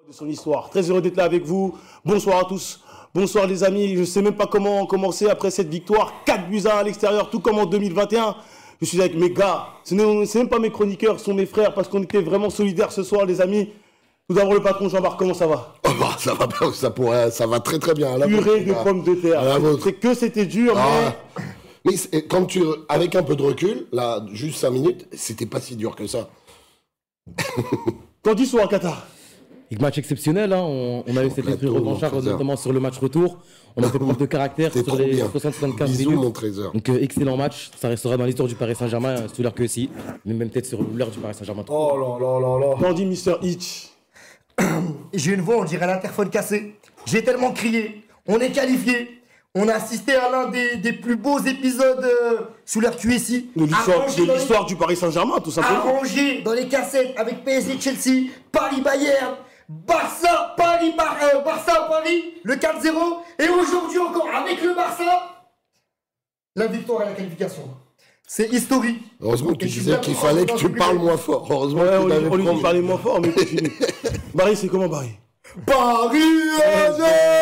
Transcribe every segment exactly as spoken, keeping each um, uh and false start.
De son histoire. Très heureux d'être là avec vous. Bonsoir à tous. Bonsoir les amis. Je ne sais même pas comment commencer après cette victoire. quatre buts à un à l'extérieur, tout comme en deux mille vingt et un. Je suis avec mes gars. Ce n'est même pas mes chroniqueurs, ce sont mes frères parce qu'on était vraiment solidaires ce soir les amis. Tout d'abord le patron Jean-Marc, comment ça va? Oh bah, ça va bien, ça pourrait, ça va très très bien. Purée de pommes de terre. C'est que c'était dur, ah. mais... Mais quand tu, avec un peu de recul, là, juste cinq minutes, c'était pas si dur que ça. T'en dis sur un Qatar? Match exceptionnel, hein. on, on a eu cet esprit revanchard notamment sur le match retour. On a fait preuve de caractère sur les soixante à soixante-quinze Bisous, minutes. mon trésor. Donc euh, excellent match, ça restera dans l'histoire du Paris Saint-Germain, euh, sous l'heure que aussi, mais même peut-être sur l'heure du Paris Saint-Germain. Oh là là là là. T'en dis mister Hitch? J'ai une voix, on dirait l'interphone cassé. J'ai tellement crié, on est qualifié. On a assisté à l'un des, des plus beaux épisodes euh, sous l'R Q S I. De l'histoire les... du Paris Saint-Germain, tout simplement. Arrangé dans les cassettes avec P S G Chelsea, Paris Bayern, Barça, Paris, Bar euh, Barça, Paris, le quatre zéro. Et aujourd'hui encore, avec le Barça, la victoire et la qualification. C'est historique. Heureusement que tu disais qu'il fallait que tu parles moins fort. Heureusement ouais, que tu on lui dit parler moins fort, mais continue. Barry, c'est comment Barry? Paris S G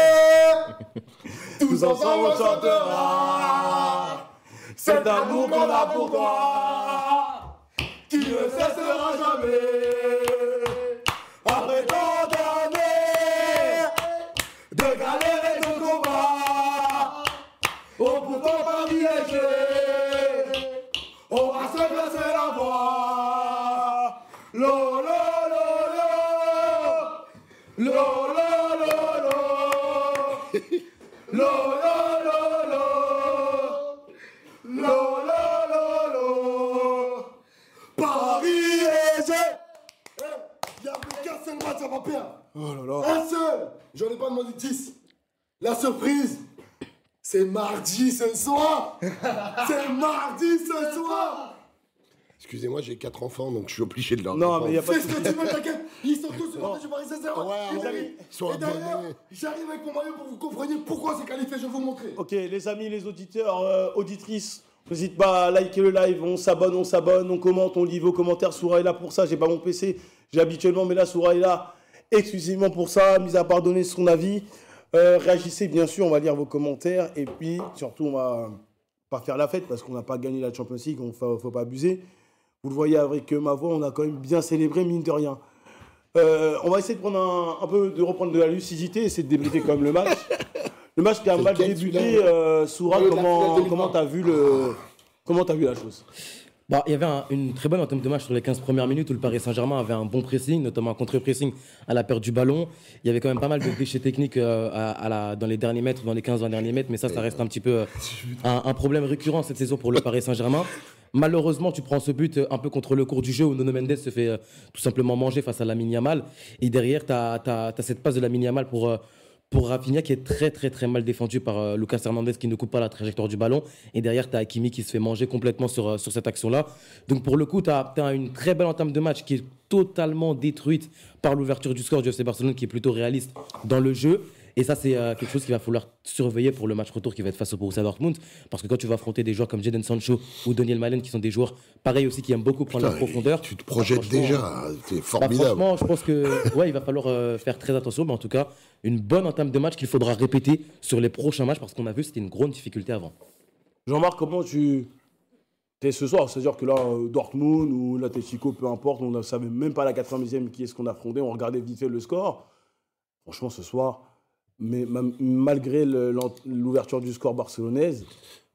tous ensemble on chantera cet amour qu'on a pour toi, qui ne cessera jamais. Après tant d'années de galères et de combats, oh pourtant Paris est G, on va se placer la voix. Lo lo lo lo, lo lo lo lo. Lo lo lo lo, lo lo lo lo, Paris est G. Y'a plus qu'un seul match à pas perdre. Oh là là. Un seul. J'en ai pas demandé dix. La surprise, c'est mardi ce soir. C'est mardi ce soir. Excusez-moi, j'ai quatre enfants, donc je suis obligé de leur Non, mais il y a pas de... Fais ce que tu veux, t'inquiète. Ils sont tous supporters du Paris Saint-Germain. Ouais, les amis. Et d'ailleurs, j'arrive avec mon maillot pour que vous compreniez pourquoi c'est qualifié, je vais vous montrer. Ok, les amis, les auditeurs, euh, auditrices, n'hésitez pas à liker le live, on s'abonne, on s'abonne, on commente, on lit vos commentaires. Soura est là pour ça, j'ai pas mon P C, j'ai habituellement, mais là, Soura est là exclusivement pour ça, mis à part donner son avis. Euh, réagissez, bien sûr, on va lire vos commentaires, et puis, surtout, on va pas faire la fête, parce qu'on n'a pas gagné la Champions League, il ne faut, faut pas abuser. Vous le voyez avec ma voix, on a quand même bien célébré, mine de rien. Euh, on va essayer de prendre un, un peu, de reprendre de la lucidité, essayer de débriefer quand même le match. Le match qui a mal débuté, euh, Soura, comment, comment t'as vu le, comment t'as vu la chose? Bah, il y avait un, une très bonne entame de match sur les quinze premières minutes où le Paris Saint-Germain avait un bon pressing, notamment un contre-pressing à la perte du ballon. Il y avait quand même pas mal de déchets techniques euh, à, à la, dans les derniers mètres, dans les quinze vingt derniers mètres, mais ça, ça reste un petit peu euh, un, un problème récurrent cette saison pour le Paris Saint-Germain. Malheureusement, tu prends ce but un peu contre le cours du jeu où Nuno Mendes se fait euh, tout simplement manger face à Lamine Yamal. Et derrière, tu as cette passe de Lamine Yamal pour, euh, pour Rafinha qui est très très très mal défendu par euh, Lucas Hernandez qui ne coupe pas la trajectoire du ballon. Et derrière, tu as Hakimi qui se fait manger complètement sur, euh, sur cette action-là. Donc pour le coup, tu as, as une très belle entame de match qui est totalement détruite par l'ouverture du score du F C Barcelone qui est plutôt réaliste dans le jeu. Et ça, c'est euh, quelque chose qu'il va falloir surveiller pour le match retour qui va être face au Borussia Dortmund. Parce que quand tu vas affronter des joueurs comme Jadon Sancho ou Daniel Malen, qui sont des joueurs pareils aussi, qui aiment beaucoup prendre Putain, la profondeur. Tu te projettes déjà, c'est formidable. Bah, franchement, je pense que ouais, il va falloir euh, faire très attention. Mais en tout cas, une bonne entame de match qu'il faudra répéter sur les prochains matchs parce qu'on a vu que c'était une grande difficulté avant. Jean-Marc, comment tu es ce soir? C'est-à-dire que là, Dortmund ou l'Atlético, peu importe, on ne savait même pas à la quatre-vingtième qui est-ce qu'on affrontait. On regardait vite fait le score. Franchement, ce soir... Mais malgré l'ouverture du score barcelonaise,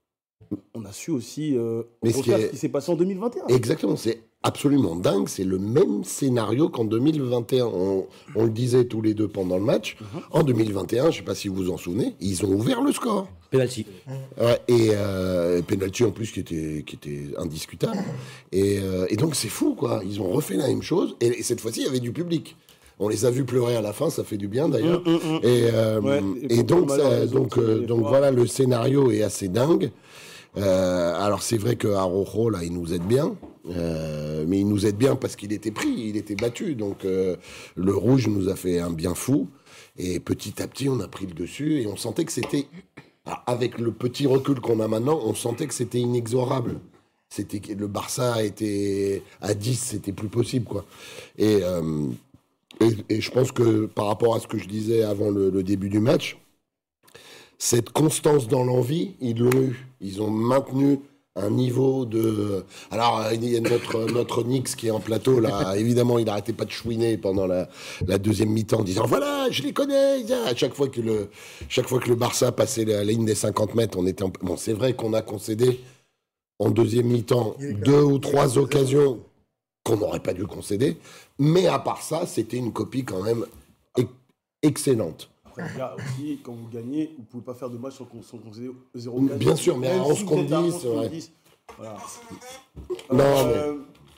on a su aussi euh, Mais ce qui, est... ce qui s'est passé en deux mille vingt et un. Exactement, c'est absolument dingue. C'est le même scénario qu'en deux mille vingt et un. On, on le disait tous les deux pendant le match. Uh-huh. En deux mille vingt et un, je ne sais pas si vous vous en souvenez, ils ont ouvert le score. Penalty. Ouais, et euh, penalty en plus qui était, qui était indiscutable. Et, euh, et donc c'est fou, quoi. Ils ont refait la même chose. Et, et cette fois-ci, il y avait du public. On les a vus pleurer à la fin, ça fait du bien d'ailleurs. Mmh, mmh, et, euh, ouais, et, et donc, ça, donc, euh, donc voilà, le scénario est assez dingue. Euh, alors c'est vrai que Araujo là, il nous aide bien, euh, mais il nous aide bien parce qu'il était pris, il était battu. Donc euh, le rouge nous a fait un bien fou. Et petit à petit, on a pris le dessus et on sentait que c'était, avec le petit recul qu'on a maintenant, on sentait que c'était inexorable. C'était le Barça était à dix, c'était plus possible, quoi. Et euh, Et, et je pense que par rapport à ce que je disais avant le, le début du match, cette constance dans l'envie, ils l'ont eu. Ils ont maintenu un niveau de... Alors, il y a notre, notre Nix qui est en plateau, là. Évidemment, il n'arrêtait pas de chouiner pendant la, la deuxième mi-temps en disant « Voilà, je les connais !» À chaque fois que le, chaque fois que le Barça passait la ligne des cinquante mètres, on était... En... Bon, c'est vrai qu'on a concédé en deuxième mi-temps deux ou trois occasions qu'on n'aurait pas dû concéder. Mais à part ça, c'était une copie quand même ex- excellente. Après, là aussi, quand vous gagnez, vous ne pouvez pas faire de match sans, sans concéder zéro occasion. Bien sûr, mais à Même onze si vous contre êtes à dix, onze contre ouais. dix. Voilà. Non, Euh,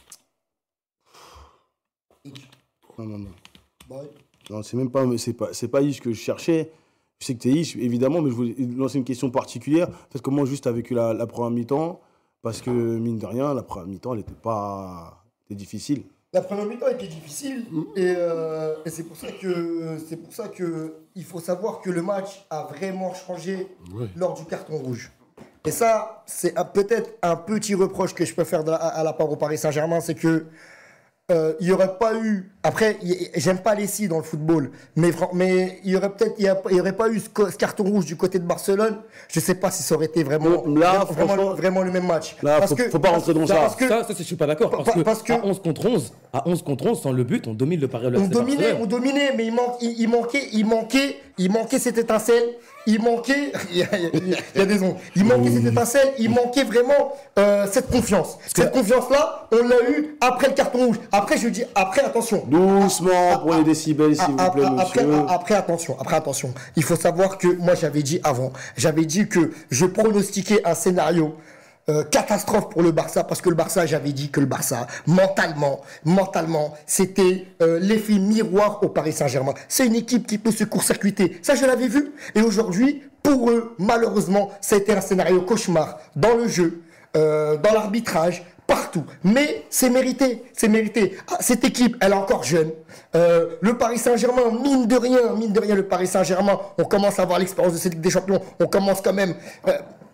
Non, non, non. Bah ouais. Non, c'est même pas, c'est pas, c'est pas Ish que je cherchais. Je sais que t'es Ish, évidemment, mais je voulais lancer une question particulière. En fait, comment juste a vécu la, la première mi-temps? Parce que, mine de rien, la première mi-temps, elle était pas... C'était difficile. La première mi-temps était difficile et, euh, et c'est pour ça que c'est pour ça que il faut savoir que le match a vraiment changé Ouais. lors du carton rouge. Et ça, c'est un- peut-être un petit reproche que je peux faire de la- à la part au Paris Saint-Germain, c'est que euh, il n'y aurait pas eu. Après, y- j'aime pas les si dans le football, mais, fran- mais il y aurait peut-être, il y a- il y aurait pas eu ce, co- ce carton rouge du côté de Barcelone. Je sais pas si ça aurait été vraiment, Bon, là, vraiment, franchement, vraiment le même match. là, faut- faut pas rentrer dans ça. Parce que Ça, ça, c'est- je suis pas d'accord. Parce, Pa- que, parce que- à onze contre onze, à onze contre onze, sans le but, on domine le Paris. le on F C dominait, Barcelone. on dominait, mais il, manque, il, il manquait, il manquait, il manquait cette étincelle. Il manquait, il y a, il y a- il y a des ondes. Il manquait cette étincelle, il manquait vraiment euh, cette confiance. Cette confiance-là, on l'a eu après le carton rouge. Après, je dis, après, attention. Doucement, pour les décibels, s'il Ah, vous plaît, ah, après, monsieur. ah, après, attention, après, attention. Il faut savoir que moi, j'avais dit avant, j'avais dit que je pronostiquais un scénario euh, catastrophe pour le Barça, parce que le Barça, j'avais dit que le Barça, mentalement, mentalement, c'était euh, l'effet miroir au Paris Saint-Germain. C'est une équipe qui peut se court-circuiter. Ça, je l'avais vu. Et aujourd'hui, pour eux, malheureusement, ça a été un scénario cauchemar dans le jeu, euh, dans l'arbitrage, partout. Mais c'est mérité, c'est mérité. Ah, cette équipe, elle est encore jeune. Euh, le Paris Saint-Germain, mine de rien, mine de rien, le Paris Saint-Germain, on commence à avoir l'expérience de cette Ligue des Champions. On commence quand même... euh,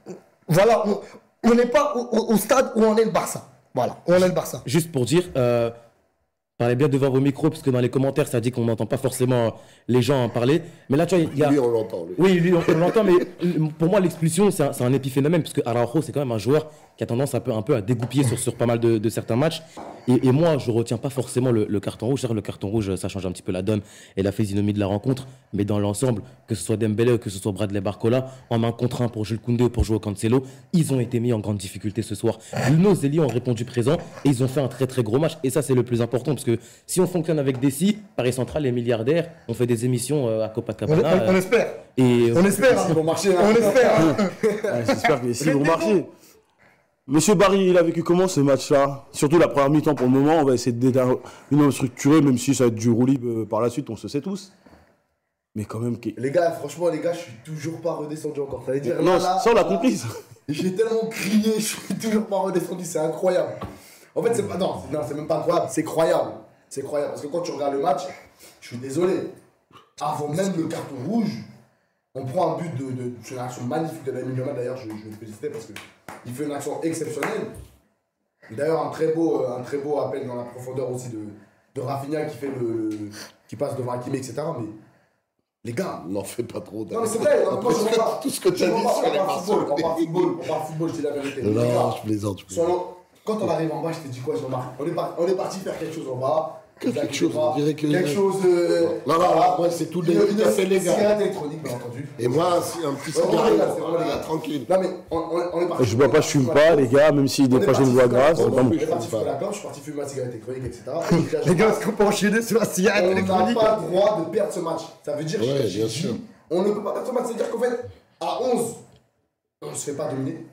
voilà, on- on n'est pas au, au- au stade où on est le Barça. Voilà, où on est le Barça. Juste pour dire, euh, parlez bien devant vos micros, parce que dans les commentaires, ça dit qu'on n'entend pas forcément les gens en parler. Mais là, tu vois, il y a... Lui, on l'entend. lui. Oui, lui, on, on l'entend, mais pour moi, l'expulsion, c'est un, c'est un épiphénomène, parce que Araujo, c'est quand même un joueur qui a tendance un peu, un peu à dégoupiller sur, sur pas mal de, de certains matchs. Et, et moi, je retiens pas forcément le, le carton rouge. C'est-à-dire, le carton rouge, ça change un petit peu la donne et la physionomie de la rencontre. Mais dans l'ensemble, que ce soit Dembélé ou que ce soit Bradley Barcola, en main contre un pour Jules Koundé ou pour jouer au Cancelo, ils ont été mis en grande difficulté ce soir. Nos ailiers ont répondu présent et ils ont fait un très très gros match. Et ça, c'est le plus important, parce que si on fonctionne avec des si, Paris Central est milliardaire, on fait des émissions euh, à On, Copacabana. on- on euh, espère. et On espère. hein. Ils vont marcher. hein. On espère. hein. Ouais, J'espère que les six vont marcher. Monsieur Barry, il a vécu comment ce match-là? Surtout la première mi-temps pour le moment, on va essayer d'être une homme structuré, même si ça va être du roue libre euh, par la suite, on se sait tous. Mais quand même, qui- Les gars, franchement, les gars, je suis toujours pas redescendu encore. Ça veut dire, non, là, là, ça on l'a là, compris. ça. J'ai tellement crié, je suis toujours pas redescendu, c'est incroyable. En fait, c'est pas. Non, c'est- non, c'est même pas incroyable, c'est croyable. C'est croyable. Parce que quand tu regardes le match, je suis désolé. Avant même le carton rouge, on prend un but de. de c'est une action magnifique de Lamine Yamal, d'ailleurs, je, je vais le féliciter parce qu'il fait une action exceptionnelle. D'ailleurs, un très beau, un très beau appel dans la profondeur aussi de, de Rafinha qui fait le, le- qui passe devant Hakimi, et cetera. Mais les gars, N'en fais pas trop. non mais c'est vrai, non, moi je Tout ce vois pas. que- tout ce que tu as Je dit vois pas, sur les on parle football, on parle Barcelonais. football, on parle football, je dis la vérité. Mais les gars, Non, je plaisante. je plaisante. soyons- quand on arrive en bas, je t'ai dit quoi, Jean-Marc? On est par- on est parti faire quelque chose en bas. Que Vous quelque inquiétez chose, pas. on dirait que- Quelque chose. euh, Non, non, voilà. moi, c'est tout Une- le- une tout à fait légal. cigarette électronique, bien entendu. Et moi, si un petit Ouais, cigare, ouais, c'est vraiment voilà, légal. tranquille. Non mais on, on, on est parti. Je bois pas, je fume pas, les gars, même si des On est fois j'ai une parti voix grave, fumer- c'est pas On bon. est parti fumer la clope, je suis parti fumer ma cigarette électronique, et cetera. Les gars, est-ce qu'on peut enchaîner sur la cigarette On n'a électronique? pas le droit de perdre ce match. Ça veut dire, Ouais, j'ai bien dit, sûr. on ne peut pas perdre ce match. C'est-à-dire qu'en fait, à onze, on ne se fait pas dominer.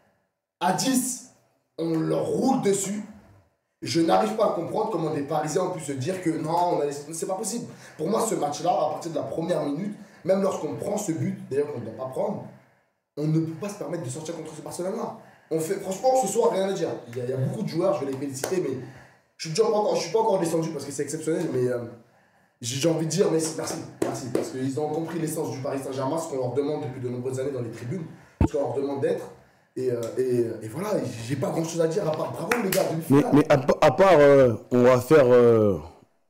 À dix, on leur roule dessus. Je n'arrive pas à comprendre comment des Parisiens ont pu se dire que non, on a laissé- c'est pas possible. Pour moi, ce match-là, à partir de la première minute, même lorsqu'on prend ce but, d'ailleurs qu'on ne doit pas prendre, on ne peut pas se permettre de sortir contre ce Barcelone-là. On fait, franchement, ce soir, rien à dire. Il y, a, il y a beaucoup de joueurs, je vais les féliciter, mais je suis toujours pas encore, je suis pas encore descendu parce que c'est exceptionnel, mais euh, j'ai j'ai envie de dire mais merci, merci, parce qu'ils ont compris l'essence du Paris Saint-Germain, ce qu'on leur demande depuis de nombreuses années dans les tribunes, ce qu'on leur demande d'être. Et, euh, et, et voilà, j'ai pas grand chose à dire à part bravo les gars, Mais, demi-finale. mais à, pa- à part, euh, on va faire euh,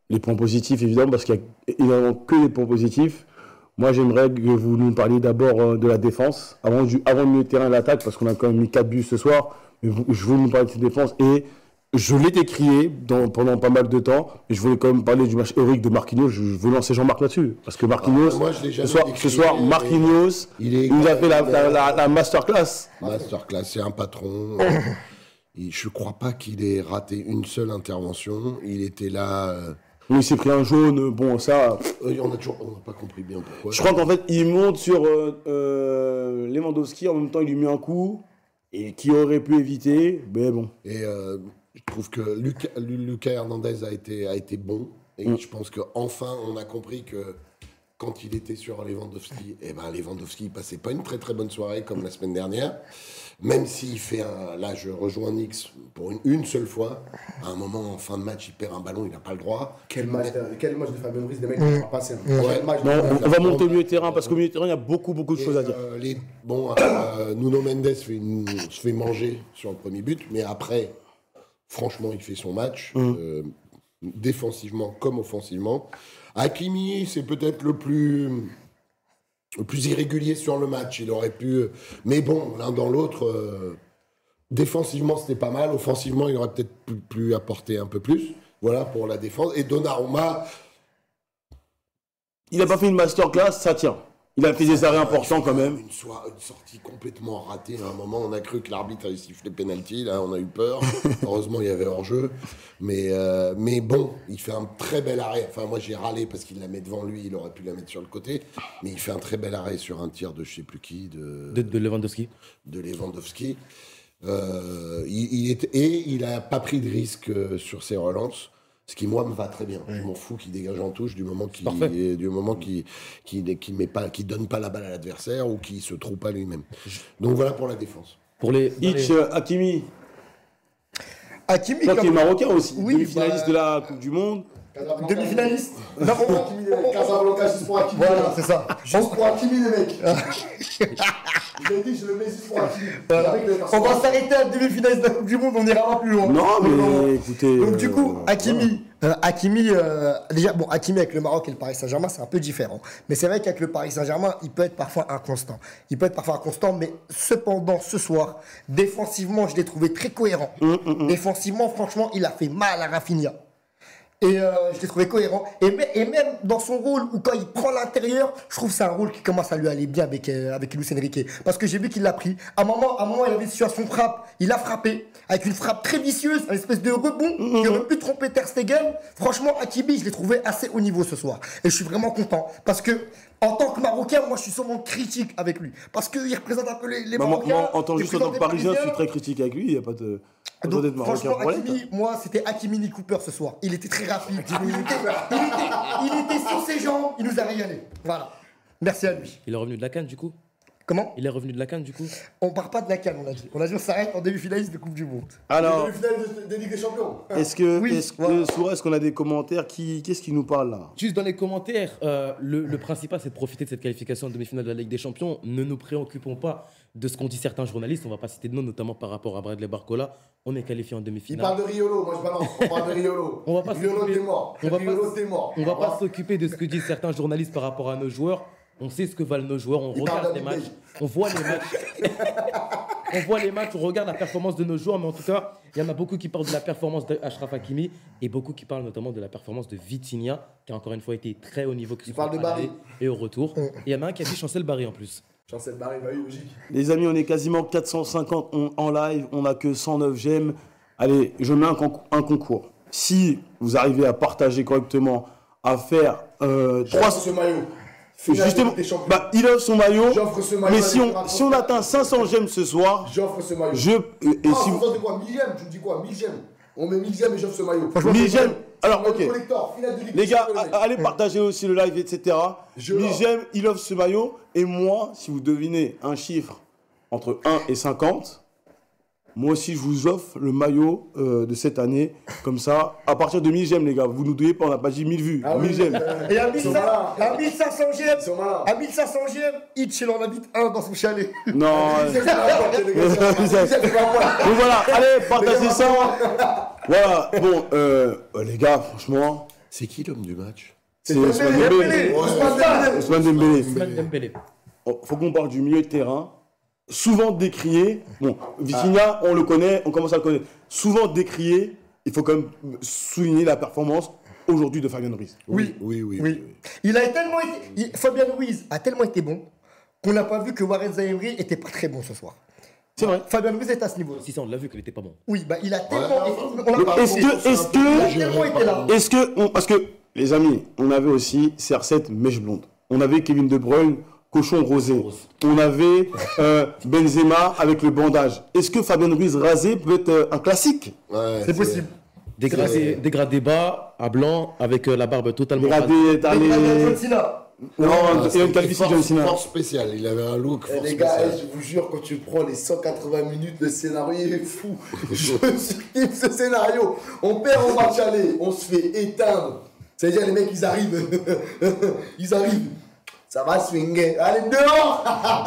Les points positifs, évidemment, parce qu'il y a évidemment que des points positifs. Moi, j'aimerais que vous nous parliez d'abord euh, de la défense, avant, du, avant le milieu de terrain et l'attaque, parce qu'on a quand même mis quatre buts ce soir. Mais vous, je voulais nous parler de cette défense. Et je l'ai décrié dans, pendant pas mal de temps. Et je voulais quand même parler du match héroïque de Marquinhos. Je, je veux lancer Jean-Marc là-dessus. Parce que Marquinhos, Ah, moi, je l'ai ce, jamais soir, décrié, ce soir, Marquinhos, il est- il nous a fait la, la, la, la masterclass. Masterclass, c'est un patron. Et je crois pas qu'il ait raté une seule intervention. Il était là. euh, Il s'est pris un jaune. Bon, ça. euh, on a toujours, on n'a pas compris bien pourquoi. Je crois qu'en fait, il monte sur euh, euh, Lewandowski. En même temps, il lui met un coup. Et qui aurait pu éviter. Mais bon. Et euh, je trouve que Lucas, Lucas Hernandez a été, a été bon. Et Mm. je pense qu'enfin, on a compris que quand il était sur Lewandowski, eh ben Lewandowski, il passait pas une très très bonne soirée comme la semaine dernière. Même s'il fait un. Là, je rejoins Nix pour une, une seule fois. À un moment, en fin de match, il perd un ballon, il n'a pas le droit. Quel match de, quel match de Fabien Ruiz, les mecs, ils vont passer. Quel match de Non, Fabien on, Ruiz. on va monter au milieu de terrain. Parce qu'au milieu de terrain, il y a beaucoup, beaucoup de Et, choses à dire. euh, les, bon, euh, Nuno Mendes fait une- se fait manger sur le premier but, mais après, franchement, il fait son match, euh, défensivement comme offensivement. Hakimi, c'est peut-être le plus, le plus irrégulier sur le match. Il aurait pu. Mais bon, l'un dans l'autre, euh, défensivement, c'était pas mal. Offensivement, il aurait peut-être pu, pu apporter un peu plus. Voilà pour la défense. Et Donnarumma. Il n'a pas fait une masterclass, ça tient. Il a fait des arrêts importants quand même. Une, soir- une sortie complètement ratée. À un moment, on a cru que l'arbitre allait siffler penalty. Là, on a eu peur. Heureusement, il y avait hors-jeu. Mais, euh, mais bon, il fait un très bel arrêt. Enfin, moi, j'ai râlé parce qu'il la met devant lui. Il aurait pu la mettre sur le côté. Mais il fait un très bel arrêt sur un tir de je sais plus qui, de, De, de Lewandowski. de Lewandowski. Euh, il, il est, et il n'a pas pris de risque euh, sur ses relances. Ce qui, moi, me va très bien. Je m'en fous qu'il dégage en touche du moment qu'il Parfait. du moment qu'il qu'il qu'il met pas, qu'il donne pas la balle à l'adversaire ou qu'il se trouve pas lui-même. Donc voilà pour la défense. Pour les, dans Hitch, les- euh, Hakimi, Hakimi, toi qui es comme- marocain aussi, Oui, demi-finaliste bah- de la Coupe du Monde. demi-finaliste. Non, on- Hakimi, les mecs. Casablanca, juste pour Hakimi. Voilà, c'est ça. Juste pour Hakimi, les mecs. Je l'ai dit, je le mets juste pour Hakimi. Voilà. Avec les On va s'arrêter à demi-finaliste de la Coupe du Monde, on ira pas plus loin. Non, mais écoutez. Donc du coup, euh, Hakimi, euh, Hakimi, euh, déjà, bon, Hakimi avec le Maroc et le Paris Saint-Germain, c'est un peu différent. Mais c'est vrai qu'avec le Paris Saint-Germain, il peut être parfois inconstant. Il peut être parfois inconstant, mais cependant, ce soir, défensivement, je l'ai trouvé très cohérent. Défensivement, franchement, il a fait mal à Rafinha. Et euh, je l'ai trouvé cohérent. Et, mê- et même dans son rôle, où quand il prend l'intérieur, je trouve que c'est un rôle qui commence à lui aller bien avec, euh, avec Luis Enrique. Parce que j'ai vu qu'il l'a pris. À un moment, à un moment, il avait une situation de frappe. Il a frappé avec une frappe très vicieuse, une espèce de rebond qui aurait pu tromper Ter Stegen. Franchement, Hakimi, je l'ai trouvé assez haut niveau ce soir. Et je suis vraiment content. Parce que, en tant que Marocain, moi, je suis souvent critique avec lui. Parce qu'il représente un peu les, les bah, moi, Marocains. moi, en tant il juste en tant représente que les Parisien, je suis Parisiens. très critique avec lui. Il n'y a pas de. Pas Donc, besoin d'être marocain franchement, pour l'être. Hakimi, moi, c'était Hakimi Ni Cooper ce soir. Il était très rapide. Il était, il, était, il était sur ses jambes. Il nous a régalé. Voilà. Merci à lui. Il est revenu de la canne du coup Comment? Il est revenu de la canne du coup On part pas de la canne, on a dit. On a dit on s'arrête en demi-finaliste de Coupe du Monde. Alors, Le final de, de Ligue des Champions. est-ce que, Oui, est-ce que, voilà. Soura, est-ce qu'on a des commentaires qui, qu'est-ce qui nous parle là? Juste dans les commentaires, euh, le, le principal c'est de profiter de cette qualification en demi-finale de la Ligue des Champions. Ne nous préoccupons pas de ce qu'ont dit certains journalistes, on va pas citer de nom, notamment par rapport à Bradley Barcola. On est qualifié en Il demi-finale. parle de Riolo, moi je balance. On parle de Riolo. On va pas Riolo, s'occuper- t'es mort. on va Riolo, pas- t'es mort. On va pas s'occuper de ce que disent certains journalistes par rapport à nos joueurs. On sait ce que valent nos joueurs, on Il regarde parle les d'Habib matchs, on voit les matchs. On voit les matchs, on regarde la performance de nos joueurs, mais en tout cas, il y en a beaucoup qui parlent de la performance d'Achraf Hakimi et beaucoup qui parlent notamment de la performance de Vitinha, qui a encore une fois été très haut niveau, que ce Il soit parle de à l'aller Barry. et au retour. Et il y en a un qui a dit Chancel Barry en plus. Chancel Barry, bah oui, logique. Les amis, on est quasiment quatre cent cinquante en- en live. On n'a que cent neuf j'aime. Allez, je mets un, concours- un concours. Si vous arrivez à partager correctement, à faire euh, J'offre trois. ce maillot. Finale de Justement, Ligue des Champions. bah, il offre son maillot. J'offre ce maillot. Mais à si l'équipe on, si on atteint cinq cents j'aime ce soir, J'offre ce maillot. je. Et Ah, si vous de quoi mille j'aime, tu me dis quoi mille j'aime. On met mille j'aime et j'offre ce maillot. mille j'aime. Alors, Maillot ok. collector, finale de Ligue Les des gars, Champions, les mecs. a- allez partager aussi le live, et cetera. Je Mais l'offre. j'aime, il offre ce maillot. Et moi, si vous devinez un chiffre entre un et cinquante, moi aussi, je vous offre le maillot euh, de cette année. Comme ça, à partir de mille j'aime, les gars. Vous nous donnez pas, on n'a pas dit mille vues. Ah oui, mille j'aime. euh, Et à ils sont malins. mille cinq cents j'aime, Ils sont malins. à mille cinq cents j'aime, Hitch, il en habite un dans son chalet. Non. euh, C'est pas un point, les gars, c'est pas un point. C'est- C'est pas un point. Donc voilà, allez, partagez ça. Voilà, bon, euh, euh, les gars, franchement, C'est qui l'homme du match? C'est Ousmane Dembélé. Ousmane Dembélé. Ousmane Dembélé. Oh, faut qu'on parle du milieu de terrain. Souvent décrié. Bon, Vitinha, on le connaît, on commence à le connaître. Souvent décrié. Il faut quand même souligner la performance aujourd'hui de Fabien Ruiz. Oui, oui, oui. oui. Il a tellement été, il- Fabien Ruiz a tellement été bon qu'on n'a pas vu que Warren Zaïre était pas très bon ce soir. C'est vrai. Fabien Ruiz est à ce niveau-là. Si ça, on l'a vu qu'il était pas bon. Oui, bah il a tellement Ouais. été. on l'a pas Est-ce vu. que, est-ce Il a que, tellement été là. est-ce que, on- parce que les amis, on avait aussi C R sept mèche blonde. On avait Kevin De Bruyne, cochon rosé. On avait euh, Benzema avec le bandage. Est-ce que Fabien Ruiz rasé peut être euh, un classique? Ouais, C'est possible. Dégradé, dégradé bas, à blanc, avec euh, la barbe totalement rasée. Regardez, Mais t'as il a les... John Cena. Non, Ah, et une calvitie force- John Cena. Force spéciale, il avait un look Eh, force les gars, spécial. eh, je vous jure, quand tu prends les cent quatre-vingts minutes, le scénario est fou. Je surkiffe ce scénario. On perd au match aller, on se fait éteindre. C'est-à-dire, les mecs, ils arrivent. Ils arrivent. Ça va swinguer. Allez, dehors.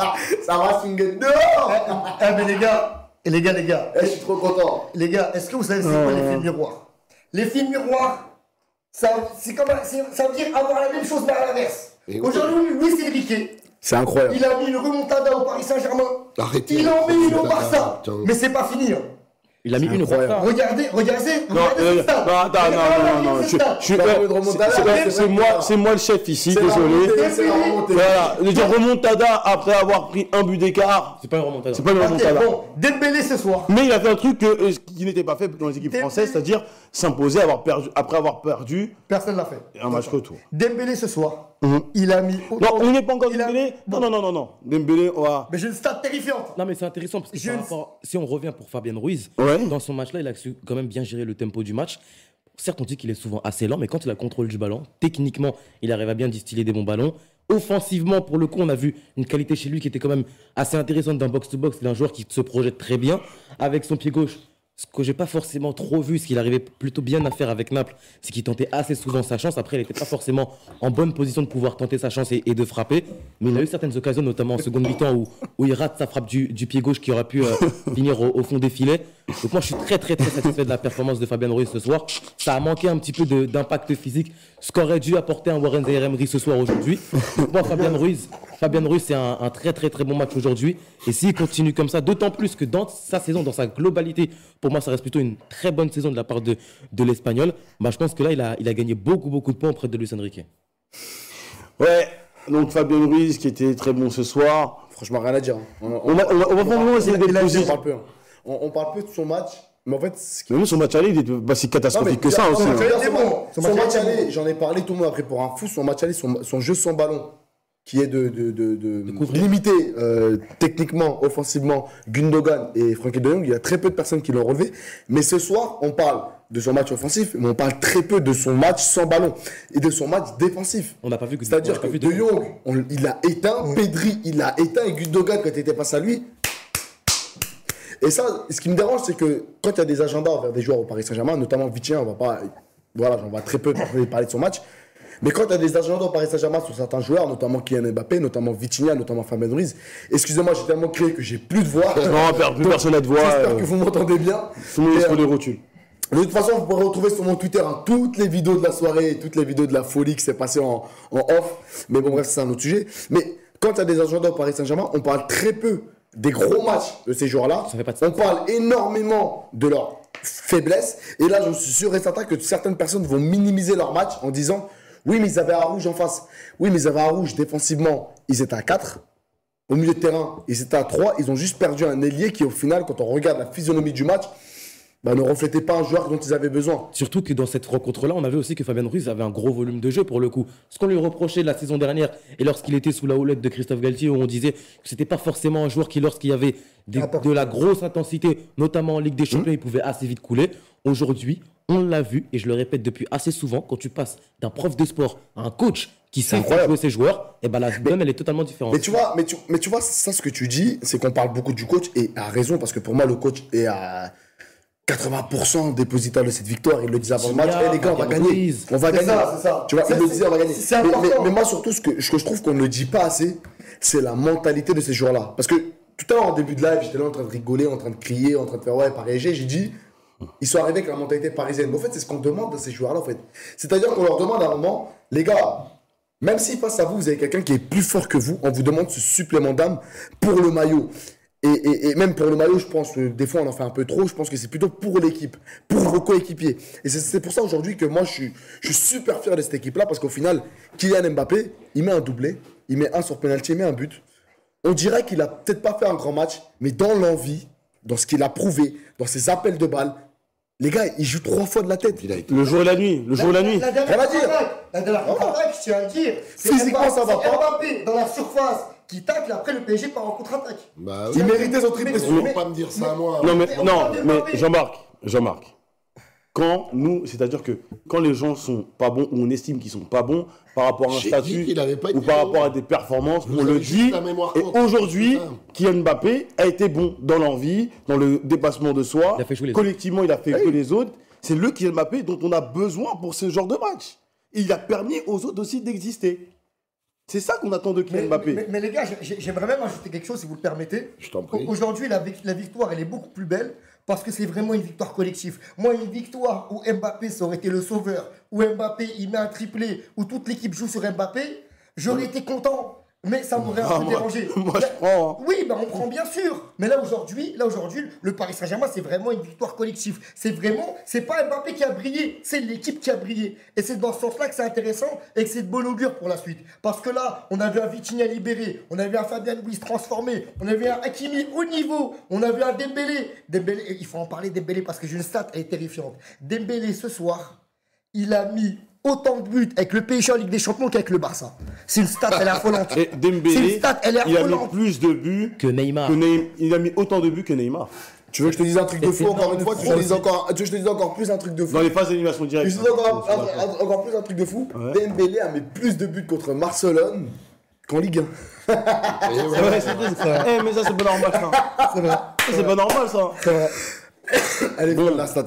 Ça va swinguer dehors. Eh mais les gars, et les gars, les gars, Eh, je suis trop content. les gars, est-ce que vous savez c'est quoi les films miroirs? Les films miroirs, ça, c'est comme, un- c'est- ça veut dire avoir la même chose mais à l'inverse. Et oui. Aujourd'hui, Luis Enrique, C'est incroyable. il a mis une remontada au Paris Saint-Germain. Arrêtez. Il en met une au Barça. Putain. Mais c'est pas fini. hein. Il a mis une au incroyable. Barça. Regardez, regardez, Non, regardez euh, ce stade. non, attends, Regardez non, non, non, non, ce je, stade. je suis, Pas ouais, de remontada, c'est- c'est- c'est c'est vrai moi, que- c'est moi le chef ici, C'est la désolé. remontée, c'est la remontée. Voilà, le dire remontada après avoir pris un but d'écart, C'est pas une remontada. c'est pas une Ok, remontada. bon, Dembélé ce soir. Mais il a fait un truc que, euh, qui n'était pas fait dans les équipes Dembélé. françaises, c'est-à-dire s'imposer avoir perdu, après avoir perdu Personne l'a fait. un match retour. Dembélé ce soir, Mhm. il a mis. Non, autant- on n'est pas encore il a- Dembélé. Bon. Non, non, non, non, non. Dembélé, on va. Mais j'ai une stat terrifiante. Non mais c'est intéressant parce que Je par ne- rapport- si on revient pour Fabien Ruiz, Ouais. dans son match-là, il a su quand même bien gérer le tempo du match. Certes, on dit qu'il est souvent assez lent, mais quand il a le contrôle du ballon, techniquement, il arrive à bien distiller des bons ballons. Offensivement, pour le coup, on a vu une qualité chez lui qui était quand même assez intéressante d'un box-to-box. Il est un joueur qui se projette très bien avec son pied gauche. Ce que j'ai pas forcément trop vu, ce qu'il arrivait plutôt bien à faire avec Naples, c'est qu'il tentait assez souvent sa chance. Après, il n'était pas forcément en bonne position de pouvoir tenter sa chance et, et de frapper. Mais il a eu certaines occasions, notamment en seconde mi-temps, où, où il rate sa frappe du, du pied gauche qui aurait pu euh, finir au, au fond des filets. Donc moi, je suis très, très, très satisfait de la performance de Fabien Ruiz ce soir. Ça a manqué un petit peu de- d'impact physique, ce qu'aurait dû apporter un Warren Zaïre-Emery ce soir aujourd'hui. Donc moi, Fabien Ruiz, Fabien Ruiz, c'est un, un très, très, très bon match aujourd'hui. Et s'il continue comme ça, d'autant plus que dans sa saison, dans sa globalité, pour moi, ça reste plutôt une très bonne saison de la part de, de l'Espagnol. Bah, je pense que là, il a, il a gagné beaucoup, beaucoup de points auprès de Luis Enrique. Ouais. Donc Fabien Ruiz qui était très bon ce soir. Franchement, rien à dire. hein. On, On va, on va, on va vraiment essayer d'être on positif. parle peu. hein. On, on parle peu de son match, mais en fait, ce qui Mais même son match aller, il était pas si catastrophique que ça aussi. son hein. match C'est bon. Son match aller, j'en ai parlé tout le monde après pour un fou. Son match aller, son, son jeu sans ballon, qui est de, de, de, de, couvrir. limité euh, techniquement, offensivement, Gundogan et Frankie de Jong, il y a très peu de personnes qui l'ont relevé. Mais ce soir, on parle de son match offensif, mais on parle très peu de son match sans ballon et de son match défensif. On n'a pas vu que C'est-à-dire on n'a que pas vu De Jong, on- il a éteint, Pedri, il a éteint, et Gundogan, quand il était face à lui. Et ça, ce qui me dérange, c'est que quand il y a des agendas envers des joueurs au Paris Saint-Germain, notamment Vitinha, on va pas. Voilà, j'en vois très peu parler de son match. Mais quand il y a des agendas au Paris Saint-Germain sur certains joueurs, notamment Kylian Mbappé, notamment Vitinha, notamment Fabien Ruiz, excusez-moi, j'ai tellement crié que j'ai plus de voix. Non, per- plus personne n'a de voix. J'espère euh, que vous m'entendez bien. Tout le monde est Et, sur euh, les rotules. de toute façon, vous pourrez retrouver sur mon Twitter hein, toutes les vidéos de la soirée, toutes les vidéos de la folie qui s'est passée en, en off. Mais bon, bref, c'est un autre sujet. Mais quand il y a des agendas au Paris Saint-Germain, on parle très peu des gros matchs de ces joueurs-là. Ça fait pas de On sens. parle énormément de leurs faiblesses. Et là, je suis sûr et certain que certaines personnes vont minimiser leur match en disant oui, mais ils avaient un rouge en face. Oui, mais ils avaient un rouge défensivement. Ils étaient à quatre. Au milieu de terrain, ils étaient à trois. Ils ont juste perdu un ailier qui, au final, quand on regarde la physionomie du match, bah, ne reflétait pas un joueur dont ils avaient besoin. Surtout que dans cette rencontre-là, on avait aussi que Fabien Ruiz avait un gros volume de jeu pour le coup. Ce qu'on lui reprochait la saison dernière et lorsqu'il était sous la houlette de Christophe Galtier, où on disait que c'était pas forcément un joueur qui, lorsqu'il y avait des- de la grosse intensité, notamment en Ligue des Champions, il pouvait assez vite couler. Aujourd'hui, on l'a vu, et je le répète depuis assez souvent, quand tu passes d'un prof de sport à un coach qui sait faire incroyable. jouer ses joueurs, et ben la donne, elle est totalement différente. Mais tu vois, mais tu, mais tu vois, ça, ce que tu dis, c'est qu'on parle beaucoup du coach, et à raison, parce que pour moi, le coach est à quatre-vingts pour cent dépositaire de cette victoire. Il le disait avant le match. Vitinha, Eh les gars, on va Fabien gagner. Ruiz. On va C'est gagner. ça, c'est ça. Tu vois, Ça, il le c'est- disait, on va gagner. c'est Mais, mais- important. mais moi, surtout, ce que, ce que je trouve qu'on ne dit pas assez, c'est la mentalité de ces joueurs-là. Parce que tout à l'heure, en début de live, j'étais là en train de rigoler, en train de crier, en train de faire ouais, Paris G. J'ai dit, Ils sont arrivés avec la mentalité parisienne. Mais en fait, c'est ce qu'on demande de ces joueurs-là, en fait. C'est-à-dire qu'on leur demande à un moment, les gars, même si face à vous, vous avez quelqu'un qui est plus fort que vous, on vous demande ce supplément d'âme pour le maillot. Et, et, et même pour le maillot, je pense que des fois on en fait un peu trop. Je pense que c'est plutôt pour l'équipe, pour vos coéquipiers. Et c'est, c'est pour ça aujourd'hui que moi je suis, je suis super fier de cette équipe-là parce qu'au final, Kylian Mbappé, il met un doublé, il met un sur penalty, il met un but. On dirait qu'il a peut-être pas fait un grand match, mais dans l'envie, dans ce qu'il a prouvé, dans ses appels de balles, les gars, il joue trois fois de la tête. Il a été- Le jour et la nuit. Le jour et la nuit. La dernière Rien à dire. contre-attaque, la dernière contre-attaque, je tiens à le dire. c'est Physiquement, Mbappé- ça va c'est pas. Mbappé dans la surface qui tacle, après le P S G part en contre-attaque. Bah Il oui. méritait son triplé. Mais- Faut mais- pas me dire ça à moi. Non, mais, Mais on non, parle de mais Mbappé. Jean-Marc, Jean-Marc, quand nous, c'est-à-dire que quand les gens sont pas bons, ou on estime qu'ils sont pas bons par rapport à un J'ai dit statut qu'il avait pas ou été par bon. rapport à des performances, Vous on le avez juste dit. la mémoire Et courte. aujourd'hui, C'est ça. Kylian Mbappé a été bon dans l'envie, dans le dépassement de soi. Il a fait jouer les Collectivement, il a fait jouer les autres. C'est le Kylian Mbappé dont on a besoin pour ce genre de match. Et il a permis aux autres aussi d'exister. C'est ça qu'on attend de Kylian Mais, Mbappé. mais- mais les gars, j'ai- j'aimerais même ajouter quelque chose si vous le permettez. Je t'en prie. Aujourd'hui, la, vic- la victoire, elle est beaucoup plus belle parce que c'est vraiment une victoire collective. Moi, une victoire où Mbappé, ça aurait été le sauveur, où Mbappé, il met un triplé, où toute l'équipe joue sur Mbappé, j'aurais été content. Mais ça m'aurait un Ah, peu moi- dérangé. moi, je Mais- prends, hein. Oui, ben on prend bien sûr. Mais là aujourd'hui, là aujourd'hui, le Paris Saint-Germain, c'est vraiment une victoire collective. C'est vraiment, c'est pas Mbappé qui a brillé, c'est l'équipe qui a brillé. Et c'est dans ce sens-là que c'est intéressant et que c'est de bon augure pour la suite. Parce que là, on a vu un Vitinha libéré, on a vu un Fabien Luiz transformé, on a vu un Hakimi au niveau, on a vu un Dembélé. Dembélé, il faut en parler Dembélé parce que j'ai une stat, elle est terrifiante. Dembélé ce soir, il a mis autant de buts avec le P S G en Ligue des Champions qu'avec le Barça. C'est une stat, elle est affolante. Et C'est une Dembélé, stat, elle est il a mis affolante. plus de buts Que Neymar. que Neymar. Il a mis autant de buts que Neymar. Tu veux que je te dise un truc de Et fou c'est encore une énorme, fois Tu veux que je te dise encore, tu veux que je te dise encore plus un truc de fou Dans les phases d'animation Je directe. te dis encore, un- un- un- encore plus un truc de fou. Ouais. Dembélé a mis plus de buts contre Barcelone qu'en Ligue un. Et ouais. Ouais, c'est tout ça. Eh, mais ça, c'est pas normal, ça. C'est vrai. Ça, c'est pas normal, ça. C'est vrai. Elle est bonne la stat.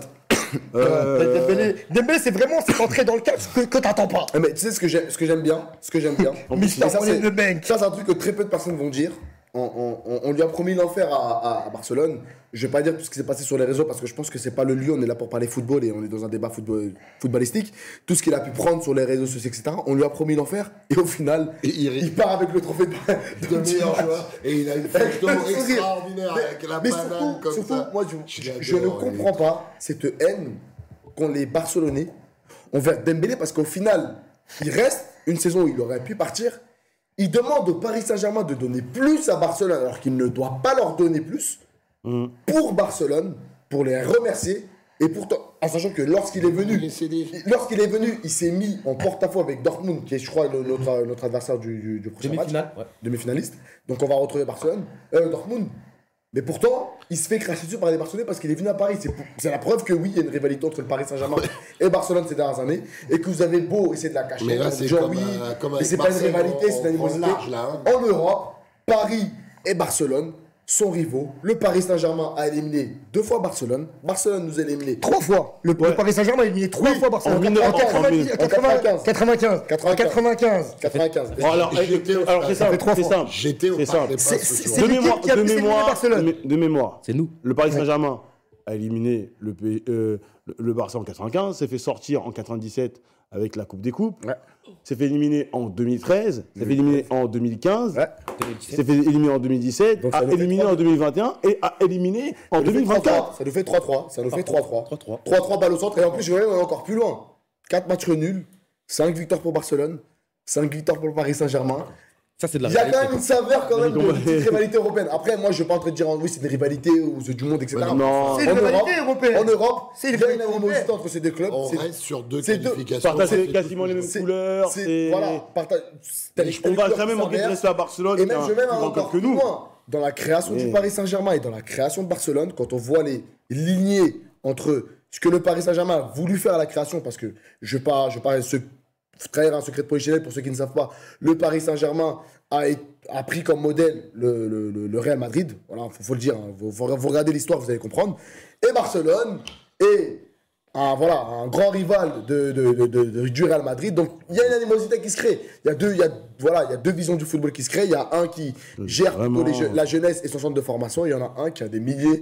Euh, Dembélé, Dembélé, c'est vraiment cette entrée dans le cadre que, que t'attends pas. Eh, Mais tu sais ce que j'aime, ce que j'aime bien, ce que j'aime bien. Mister Et ça, Money c'est- in the Bank. ça, c'est un truc que très peu de personnes vont dire. On, on- on- on lui a promis l'enfer à, à- à Barcelone. Je vais pas dire tout ce qui s'est passé sur les réseaux parce que je pense que c'est pas le lieu. On est là pour parler football et on est dans un débat football, footballistique. Tout ce qu'il a pu prendre sur les réseaux sociaux, et cetera. On lui a promis l'enfer et au final, Et il- il part avec le trophée de, de meilleur joueur. Et il a une photo Avec le sourire. extraordinaire Mais- avec la mais banane surtout, comme surtout, ça. moi, je, Je l'adore, je ne lui. comprends pas cette haine qu'ont les Barcelonais envers Dembélé parce qu'au final, il reste une saison où il aurait pu partir. Il demande au Paris Saint-Germain de donner plus à Barcelone alors qu'il ne doit pas leur donner plus pour Barcelone, pour les remercier. Et pourtant, en sachant que lorsqu'il est venu, Laissez-les. lorsqu'il est venu, il s'est mis en porte-à-faux avec Dortmund, qui est, je crois, le- notre, notre adversaire du, du, du prochain match Demi-finale, ouais. demi-finaliste. Donc on va retrouver Barcelone, euh, Dortmund. Mais pourtant, il se fait cracher dessus par les Barcelonais parce qu'il est venu à Paris. C'est pour- C'est la preuve que oui, il y a une rivalité entre le Paris Saint-Germain et Barcelone ces dernières années. Et que vous avez beau essayer de la cacher. Mais là, en c'est disant comme, oui, euh, comme mais avec c'est pas une Marseille, rivalité, on- c'est une on animosité. prend large, là, hein. En Europe, Paris et Barcelone sont rivaux. Le Paris Saint-Germain a éliminé deux fois Barcelone. Barcelone nous a éliminé Trois fois. Le, le Paris Saint-Germain a éliminé trois Oui, fois Barcelone. en mille neuf- En quatre-vingt-dix, en quatre-vingt-quinze. quatre-vingt-quinze. quatre-vingt-quinze. quatre-vingt-quinze. Bon, alors, eh, J'étais au alors, c'est stade. simple, trois c'est fois. simple. J'étais au C'est Parc simple. des Princes C'est- ce c'est- soir. c'est De l'équipe mémoire, qui a de plus éliminé mémoire, Barcelone. de mé- de mémoire. C'est nous. Le Paris Saint-Germain a éliminé le, P- euh, le- le Barça en quatre-vingt-quinze, s'est fait sortir en quatre-vingt-dix-sept avec la Coupe des Coupes, Ouais. s'est fait éliminer en deux mille treize, s'est fait éliminer en deux mille quinze, Ouais. s'est fait éliminer en deux mille dix-sept, Donc ça a nous fait éliminé trois. en deux mille vingt et un et a éliminé en Ça nous deux fait mille vingt-quatre. trois trois. Ça nous fait trois trois. Ça nous fait trois trois. trois trois. trois trois balles au centre. Et en plus, je vais même aller encore plus loin. quatre matchs nuls, cinq victoires pour Barcelone, cinq victoires pour le Paris Saint-Germain. Ça, c'est de la Il y a réalité. quand même une saveur quand même de Oui, petite rivalité européenne. Après, moi, je ne vais pas en train de dire oui, c'est une rivalité aux yeux du monde, et cetera. Non. C'est une En rivalité Europe, européenne. En Europe, C'est une il y a une rivalité animosité européenne. entre ces deux clubs. On C'est- reste sur deux c'est deux- qualifications. Partagez C'est quasiment les mêmes c'est- couleurs. c'est- c'est- Voilà, partage. t'as les- t'as On les va couleurs jamais qui manquer de s'inversent. respect à Barcelone, Et qui est même, un je vais même plus grand encore club que plus nous. loin. Dans la création Oui. du Paris Saint-Germain et dans la création de Barcelone, quand on voit les lignées entre ce que le Paris Saint-Germain a voulu faire à la création, parce que je ne vais pas, je vais pas se trahir un secret de polichinelle pour ceux qui ne savent pas, le Paris Saint-Germain a, été- a pris comme modèle le, le- le- le Real Madrid, voilà, faut, faut le dire, il faut, faut regarder l'histoire, vous allez comprendre, et Barcelone est un, voilà, un grand rival de, de- de- de- de- du Real Madrid, donc il y a une animosité qui se crée, il y a deux, il y a, voilà, il y a deux visions du football qui se créent, il y a un qui gère Vraiment. plutôt les je- la jeunesse et son centre de formation, il y en a un qui a des milliers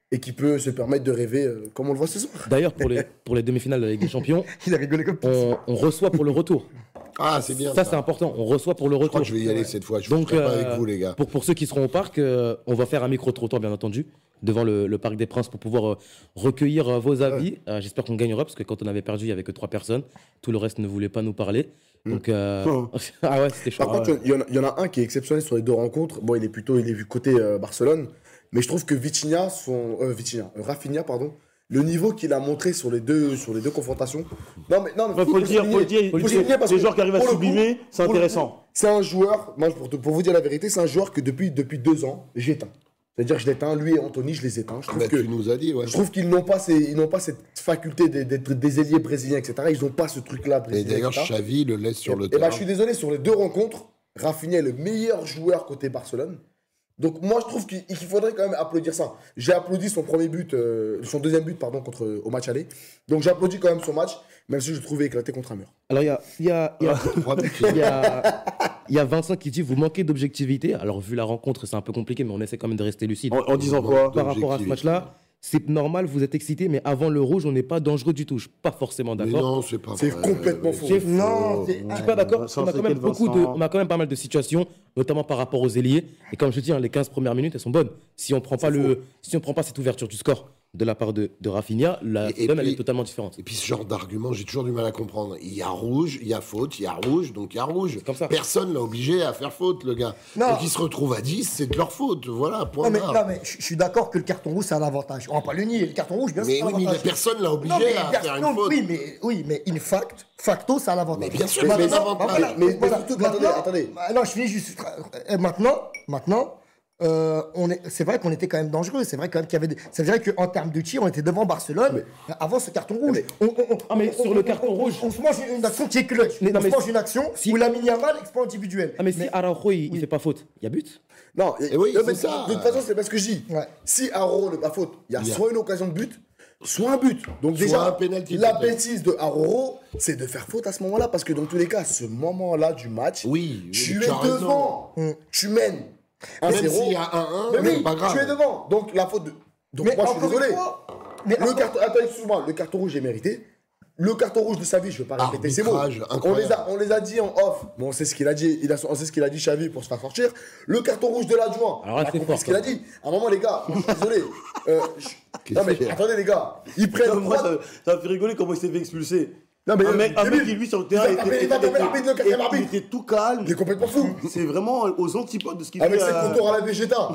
et qui peut se permettre de rêver euh, comme on le voit ce soir. D'ailleurs, pour les, pour les demi-finales de la Ligue des Champions, Il a rigolé comme on, on reçoit pour le retour. Ah, c'est bien. Ça, c'est important. On reçoit pour le Je crois retour. que je vais y aller cette fois. Je Donc, ne serai pas euh, avec vous, les gars. Pour, pour ceux qui seront au parc, euh, on va faire un micro-trottoir, bien entendu, devant le, le Parc des Princes pour pouvoir euh, recueillir euh, vos avis. Euh, J'espère qu'on gagnera, parce que quand on avait perdu, il n'y avait que trois personnes. Tout le reste ne voulait pas nous parler. Donc, euh... Oh. ah ouais, c'était chaud. Par contre, il y, en a- il y en a un qui est exceptionnel sur les deux rencontres. Bon, il est plutôt il est vu côté euh, Barcelone, mais je trouve que Vitinha, son euh, Vitinha, euh, Rafinha, pardon, le niveau qu'il a montré sur les deux sur les deux confrontations. Non mais non, mais Faut le dire, faut le dire. faut le souligner parce Les que joueurs qui arrivent à pour le coup, sublimer, c'est pour le intéressant. coup, C'est un joueur. Moi, pour, te- pour vous dire la vérité, c'est un joueur que depuis depuis deux ans, j'éteins. C'est-à-dire que je l'éteins. Lui et Anthony, je les éteins. Je trouve Bah, que tu nous as dit, ouais. je trouve qu'ils n'ont pas ces, ils n'ont pas cette faculté d'être- d'être des ailiers brésiliens, et cetera. Ils n'ont pas ce truc-là Et brésilien. d'ailleurs, et cetera. Xavi le laisse sur Et- le et terrain. bah, je suis désolé, sur les deux rencontres, Rafinha est le meilleur joueur côté Barcelone. Donc moi, je trouve qu'il qu'il faudrait quand même applaudir ça. J'ai applaudi son premier but, euh, son deuxième but, pardon, contre, au match aller. Donc j'ai applaudi quand même son match, même si je le trouvais éclaté contre un mur. Alors, il y a, il y, a, il y, a, Trois buts. il y, a, il y a Vincent qui dit vous manquez d'objectivité. Alors, vu la rencontre, c'est un peu compliqué, mais on essaie quand même de rester lucide. En, en disant quoi Par rapport à ce match-là, c'est normal, vous êtes excité, mais avant le rouge, on n'est pas dangereux du tout. Je suis pas forcément Mais d'accord. non, c'est pas C'est vrai. complètement Mais faux. c'est Non, faux. c'est- Je suis pas d'accord. Vincent, On a c'est quand même quel beaucoup de, Vincent on a quand même pas mal de situations, notamment par rapport aux ailiers. Et comme je dis, hein, les quinze premières minutes, elles sont bonnes. Si on prend pas le, si on prend pas cette ouverture du score de la part de, de Rafinha, la Et- et donne elle puis- est totalement différente. Et puis ce genre d'argument, j'ai toujours du mal à comprendre. Il y a rouge, il y a faute, il y a rouge, donc il y a rouge. comme ça. Personne l'a obligé à faire faute, le gars. Non. Donc il se retrouve à dix, c'est de leur faute. Voilà, point Non mais, barre. non, mais je je suis d'accord que le carton rouge c'est un avantage. On va pas le nier, le carton rouge bien sûr Mais c'est un oui, mais avantage. personne l'a obligé Non, mais à personne- faire une non, faute. Oui mais, oui, mais in fact, facto c'est un avantage. Mais bien sûr, Mais- c'est mais- un avantage. bah, voilà, Mais- mais voilà. surtout que- attendez, Maintenant- attendez. bah, non, je finis juste. euh, Maintenant, maintenant, euh, on est, c'est vrai qu'on était quand même dangereux. C'est vrai quand même qu'il y avait. Des, c'est vrai qu'en termes de tir, on était devant Barcelone avant ce carton rouge. On- on- on- Ah, mais on- sur on- le on- carton on- rouge. on se mange une action qui est clutch. Mais non, on mais se mange une action si- où la Yamal exploit individuel. Ah, mais, si Araujo, il, il fait pas faute, il y a but. Non, et, Et oui, non, mais c'est ça. de toute façon, c'est pas ce que je dis. Ouais. Si Aroro n'est pas faute, il y a Il y a- soit une occasion de but, soit un but. Donc Soit déjà, un penalty, la peut-être. bêtise de Aroro, c'est de faire faute à ce moment-là, parce que dans tous les cas, ce moment-là du match, Oui, tu tu es as raison. devant, tu mènes un Même zéro. s'il y a un un, Mais c'est oui, pas grave. tu es devant. Donc la faute de. Donc Mais moi, je suis encore désolé. une fois, mais Le encore- carton, attends, excuse-moi, le carton rouge est mérité. Le carton rouge de Xavi, je ne vais pas répéter ces mots. Arbitrage On incroyable. les, a, on les a dit en off. Bon, on sait ce qu'il a dit. Il a, on sait ce qu'il a dit Xavi pour se faire sortir. Le carton rouge de l'adjoint. Alors là, on a c'est compris fort, ce qu'il a ça. dit. À un moment, les gars, moi, je suis désolé. Euh, je- Qu'est-ce Non mais qu'il y a attendez les gars, ils prennent Non, moi, trois- ça, ça me fait rigoler comment il s'est fait expulser. Non, mais, un mec, un débile. mec qui, lui, sur le Il terrain, va taper- il va taper l'arbitre, le quatrième il arbitre. était tout calme. Il est complètement fou. C'est vraiment aux antipodes de ce qu'il Avec fait. ses euh, contours à la Vegeta.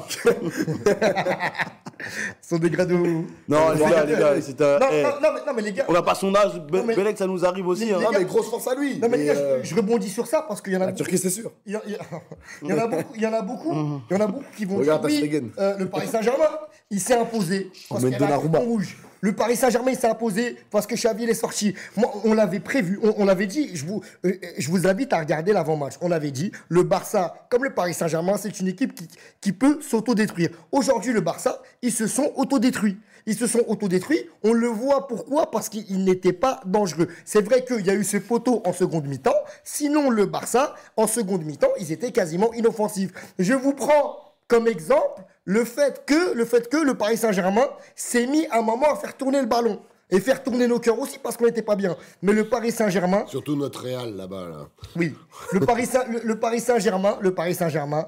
son dégradé. au- Non, les gars, les gars, c'est un. Non, eh, non, non, mais, non, mais les gars. On n'a pas son âge. Be- Non, mais- Belek, ça nous arrive aussi. Les- hein. les Non gars- mais grosse force à lui. Non, mais les gars, euh, je, je rebondis sur ça parce qu'il y en a La beaucoup. Turquie c'est sûr. Il y, a- il y a- il y en a beaucoup, il y en a beaucoup, il y en a beaucoup qui vont Regarde dire oui, Stegen. euh, le Paris Saint-Germain, il s'est imposé parce met qu'il y a la Donnarumma. carton rouge. Le Paris Saint-Germain, il s'est imposé parce que Xavi il est sorti. Moi, on l'avait prévu, on, on l'avait dit. Je vous, euh, je vous invite à regarder l'avant-match. On avait dit, le Barça, comme le Paris Saint-Germain, c'est une équipe qui, qui peut s'autodétruire. Aujourd'hui, le Barça, ils se sont autodétruits. Ils se sont autodétruits. On le voit pourquoi? Parce qu'ils n'étaient pas dangereux. C'est vrai qu'il y a eu ce poteau en seconde mi-temps. Sinon, le Barça, en seconde mi-temps, ils étaient quasiment inoffensifs. Je vous prends comme exemple le fait que le, fait que le Paris Saint-Germain s'est mis un moment à faire tourner le ballon. Et faire tourner nos cœurs aussi parce qu'on n'était pas bien. Mais le Paris Saint-Germain, Surtout notre Real là-bas. Là. oui, le Paris, Saint- le, le Paris Saint-Germain, le Paris Saint-Germain,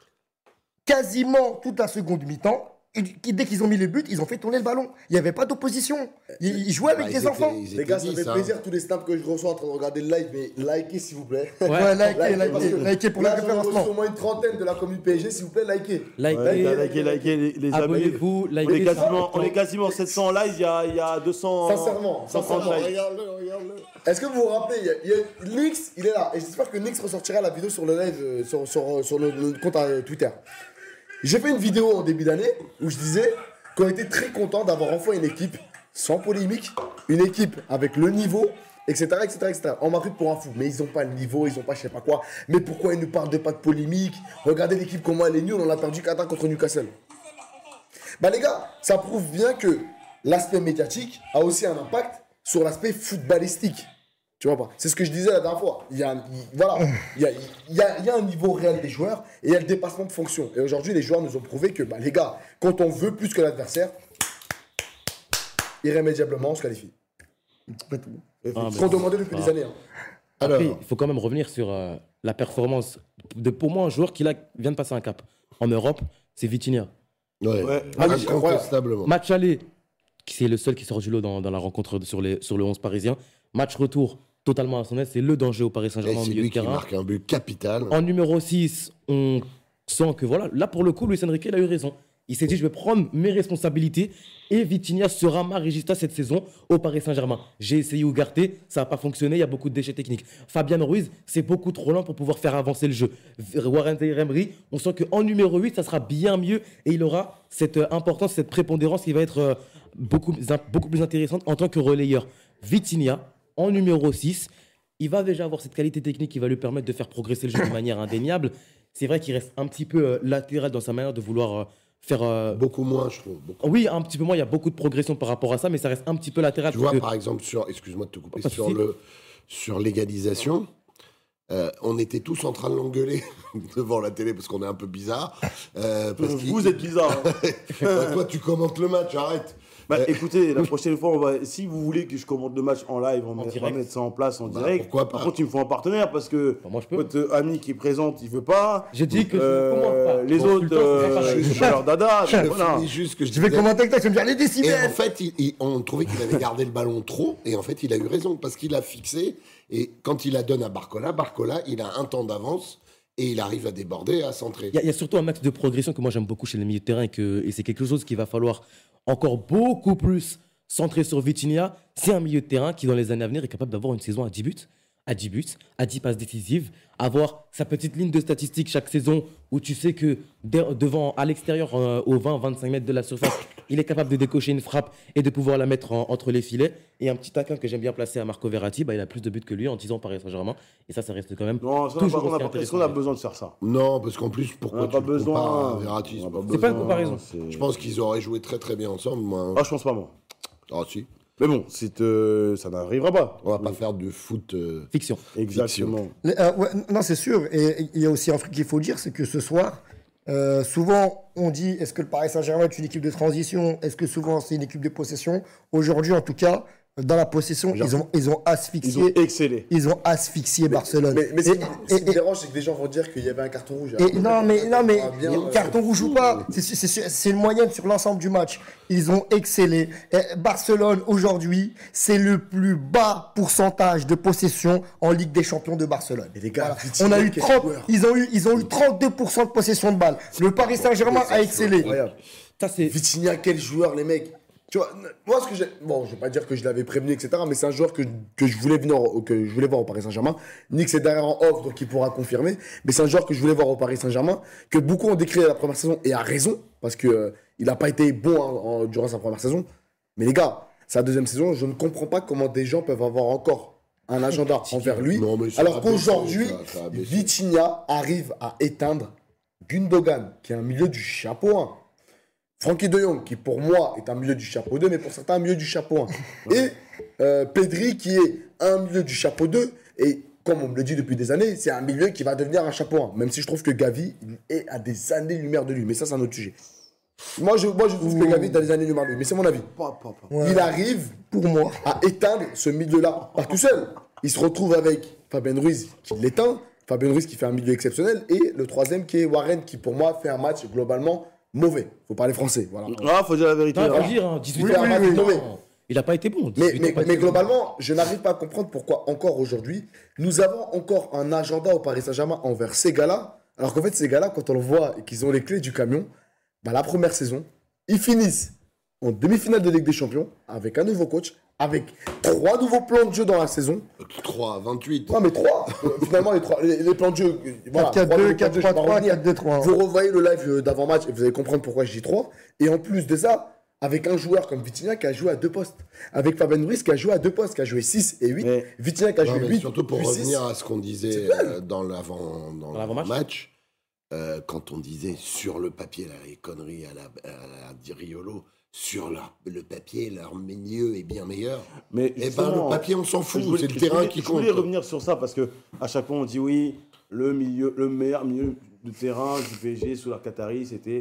quasiment toute la seconde mi-temps, ils- dès qu'ils ont mis les buts, ils ont fait tourner le ballon. Il n'y avait pas d'opposition. Ils, ils jouaient avec Bah, des ils enfants. étaient- ils Les gars, ça étaient fait dix, hein. plaisir tous les snaps que je reçois en train de regarder le live, mais likez s'il vous plaît. Ouais. Ouais, likez, Likez, likez, parce que likez pour le là, j'en ai reçu référencement. au moins une trentaine de la commune P S G, s'il vous plaît, likez. Likez, Ouais, likez, likez, les, les amis. abonnez-vous, On est, likez. quasiment, on est quasiment sept cents en live, il y a, il y a deux cents. Sincèrement, cent trente sincèrement, likes. regarde-le, regarde-le. Est-ce que vous vous rappelez, il y a, il y a- Nix, il est là, et j'espère que Nix ressortira la vidéo sur le live, euh, sur, sur, sur le, le compte euh, Twitter. J'ai fait une vidéo en début d'année où je disais qu'on était très content d'avoir enfin une équipe sans polémique, une équipe avec le niveau, et cetera, et cetera, et cetera. On m'a pris pour un fou, mais ils n'ont pas le niveau, ils n'ont pas je sais pas quoi. Mais pourquoi ils nous parlent de pas de polémique? Regardez l'équipe comment elle est nulle, on a perdu quatre un contre Newcastle. Bah les gars, ça prouve bien que l'aspect médiatique a aussi un impact sur l'aspect footballistique. Tu vois pas? C'est ce que je disais la dernière fois. Il y a, un- il- voilà, il y a, il y a- il y a un niveau réel des joueurs et il y a le dépassement de fonction. Et aujourd'hui, les joueurs nous ont prouvé que, bah, les gars, quand on veut plus que l'adversaire, irrémédiablement, on se qualifie. Ah, Ce qu'on demandait depuis ah. des années. Hein. Après, Alors, il faut quand même revenir sur euh, la performance de, pour moi, un joueur qui là, vient de passer un cap. En Europe, c'est Vitinha. ouais, Ouais. Ah oui, incontestablement. Match aller, c'est le seul qui sort du lot dans, dans la rencontre de- sur, les, sur le onze parisien. Match retour, totalement à son aise. C'est le danger au Paris Et Saint-Germain au c'est milieu lui de qui terrain. marque un but capital. En numéro six, on sent que voilà, là pour le coup, Luis Enrique il a eu raison. Il s'est dit, je vais prendre mes responsabilités et Vitinha sera ma régista cette saison au Paris Saint-Germain. J'ai essayé Ugarte, ça n'a pas fonctionné, il y a beaucoup de déchets techniques. Fabian Ruiz, c'est beaucoup trop lent pour pouvoir faire avancer le jeu. Warren Zaïre-Emery, on sent qu'en numéro huit, ça sera bien mieux et il aura cette euh, importance, cette prépondérance qui va être euh, beaucoup, beaucoup plus intéressante en tant que relayeur. Vitinha, en numéro six, il va déjà avoir cette qualité technique qui va lui permettre de faire progresser le jeu de manière indéniable. C'est vrai qu'il reste un petit peu euh, latéral dans sa manière de vouloir euh, faire... euh, Beaucoup moins, je trouve. Beaucoup. Oui, un petit peu moins, il y a beaucoup de progression par rapport à ça, mais ça reste un petit peu latéral. Tu parce vois, que- par exemple, sur, excuse-moi de te couper, Pas de sur, souci. le, sur l'égalisation, euh, on était tous en train de l'engueuler devant la télé parce qu'on est un peu bizarre. Euh, parce qu'il- Vous êtes bizarre. hein. Bah, toi, tu commentes le match, arrête. Bah, Euh, écoutez, la prochaine fois, on va, si vous voulez que je commente le match en live, on, met- on va direct. mettre ça en place en Bah, direct. pourquoi Par pas. contre, il me faut un partenaire parce que Bah, moi, je peux. votre ami qui est présent, il veut pas. J'ai dit que je Euh, ne commande pas. les Bon, autres, tout le temps, c'est pas euh, pareil. c'est pas leur dada. Je donc voilà. finis juste ce que je Je vais disais. commenter avec toi, tu vas me dire les Et en décibels. fait, il- il- on trouvait qu'il avait gardé le ballon trop, et en fait, il a eu raison, parce qu'il a fixé, et quand il la donne à Barcola, Barcola, il a un temps d'avance, et il arrive à déborder, à centrer. Il y, a- il y a surtout un axe de progression que moi j'aime beaucoup chez les milieux de terrain et, que, et c'est quelque chose qu'il va falloir encore beaucoup plus centrer sur Vitinha. C'est un milieu de terrain qui, dans les années à venir, est capable d'avoir une saison à dix buts, à dix buts, à dix passes décisives, avoir sa petite ligne de statistiques chaque saison où tu sais que de- devant, à l'extérieur, euh, aux vingt à vingt-cinq mètres de la surface, il est capable de décocher une frappe et de pouvoir la mettre en- entre les filets. Et un petit taquin que j'aime bien placer à Marco Verratti, bah, il a plus de buts que lui en dix ans Paris Saint-Germain. Et ça, ça reste quand même Non, ça, toujours par contre, aussi on a pas- est-ce intéressant. qu'on a besoin de faire ça Non, parce qu'en plus, On pourquoi n'a tu pas le compares besoin. à Verratti On n'a pas C'est pas une besoin, comparaison. c'est- Je pense qu'ils auraient joué très très bien ensemble, moi. Ah, je pense pas, moi. Ah, si. Mais bon, c'est, euh, ça n'arrivera pas. On va pas faire de foot. euh, Fiction. Exactement. Les- euh, ouais, non, c'est sûr. Et il y a aussi un truc qu'il faut dire, c'est que ce soir, euh, souvent, on dit est-ce que le Paris Saint-Germain est une équipe de transition? Est-ce que souvent c'est une équipe de possession? Aujourd'hui, en tout cas, dans la possession, Genre- ils ont, ils ont Ils asphyxié, ont excellé. ils ont asphyxié Barcelone. Mais, mais ce Et- qui et- ce qui me et- dérange, c'est que les gens vont dire qu'il y avait un carton rouge. Et non, mais, non, mais Ah, bien, euh, carton rouge ou pas, c'est- c'est c'est- c'est une moyenne sur l'ensemble du match. Ils ont excellé. Et Barcelone, aujourd'hui, c'est le plus bas pourcentage de possession en Ligue des Champions de Barcelone. Et les gars, Voilà. Vitinha, On a eu quel trente, joueur. ils ont eu, ils ont eu trente-deux pour cent de possession de balle. Le Paris Saint-Germain a excellé. Incroyable. Ça, c'est. Vitinha, quel joueur, les mecs. Tu vois, moi, ce que j'ai. Bon, je vais pas dire que je l'avais prévenu, et cetera, mais c'est un joueur que, que, je voulais venir, au- que je voulais voir au Paris Saint-Germain. Nick, c'est derrière en off, donc il pourra confirmer. Mais c'est un joueur que je voulais voir au Paris Saint-Germain, que beaucoup ont décrit à la première saison, et à raison, parce que euh, il n'a pas été bon hein, en- durant sa première saison. Mais les gars, sa deuxième saison, je ne comprends pas comment des gens peuvent avoir encore un agenda envers lui, Non, mais ça alors a baissé, qu'aujourd'hui, ça- ça a baissé. Vitinha arrive à éteindre Gundogan, qui est un milieu du chapeau un. Frankie de Jong, qui pour moi est un milieu du chapeau deux, mais pour certains un milieu du chapeau un. Et euh, Pedri, qui est un milieu du chapeau deux. Et comme on me le dit depuis des années, c'est un milieu qui va devenir un chapeau un. Même si je trouve que Gavi il est à des années-lumière de lui. Mais ça, c'est un autre sujet. Moi, je, moi, je trouve que Gavi est à des années-lumière de lui. Mais c'est mon avis. Pas, pas, pas. Ouais. Il arrive Pour moi. à éteindre ce milieu-là. Pas tout seul. Il se retrouve avec Fabien Ruiz qui l'éteint. Fabien Ruiz qui fait un milieu exceptionnel. Et le troisième qui est Warren qui, pour moi, fait un match globalement mauvais. Faut parler français. Voilà. Ah, faut dire la vérité. Non, il hein. faut dire, hein, dix-huit Oui, ans, oui, pas oui, de temps. oui. Il n'a pas été bon. Mais, dix-huit mais, ans, pas mais été bon. globalement, je n'arrive pas à comprendre pourquoi encore aujourd'hui, nous avons encore un agenda au Paris Saint-Germain envers ces gars-là. Alors qu'en fait, ces gars-là, quand on le voit et qu'ils ont les clés du camion, bah, la première saison, ils finissent en demi-finale de Ligue des Champions avec un nouveau coach, avec trois nouveaux plans de jeu dans la saison. trois, vingt-huit. Non, mais trois. Euh, finalement, les, trois, les, les plans de jeu. euh, Voilà, quatre trois deux, nouveaux plans de jeu, je vais quatre pas trois, revenir. quatre deux trois. Vous revoyez le live euh, d'avant-match et vous allez comprendre pourquoi je dis trois. Et en plus de ça, avec un joueur comme Vitinha qui a joué à deux postes. Avec Fabien Ruiz qui a joué à deux postes, qui a joué six et huit. Mais- Vitinha qui a Non, joué mais huit. surtout pour plus revenir six. à ce qu'on disait C'est dingue. euh, dans l'avant dans Dans l'avant-match. match, euh, quand on disait sur le papier là, les conneries à la, à la Di Riolo, sur leur- le papier leur milieu est bien meilleur. Mais Eh ben justement, le papier on s'en fout, je voulais- c'est le je terrain voulais- qui Je compte. voulais revenir sur ça parce que à chaque fois on dit oui, le milieu, le meilleur milieu de terrain du P S G sous la Qatari, c'était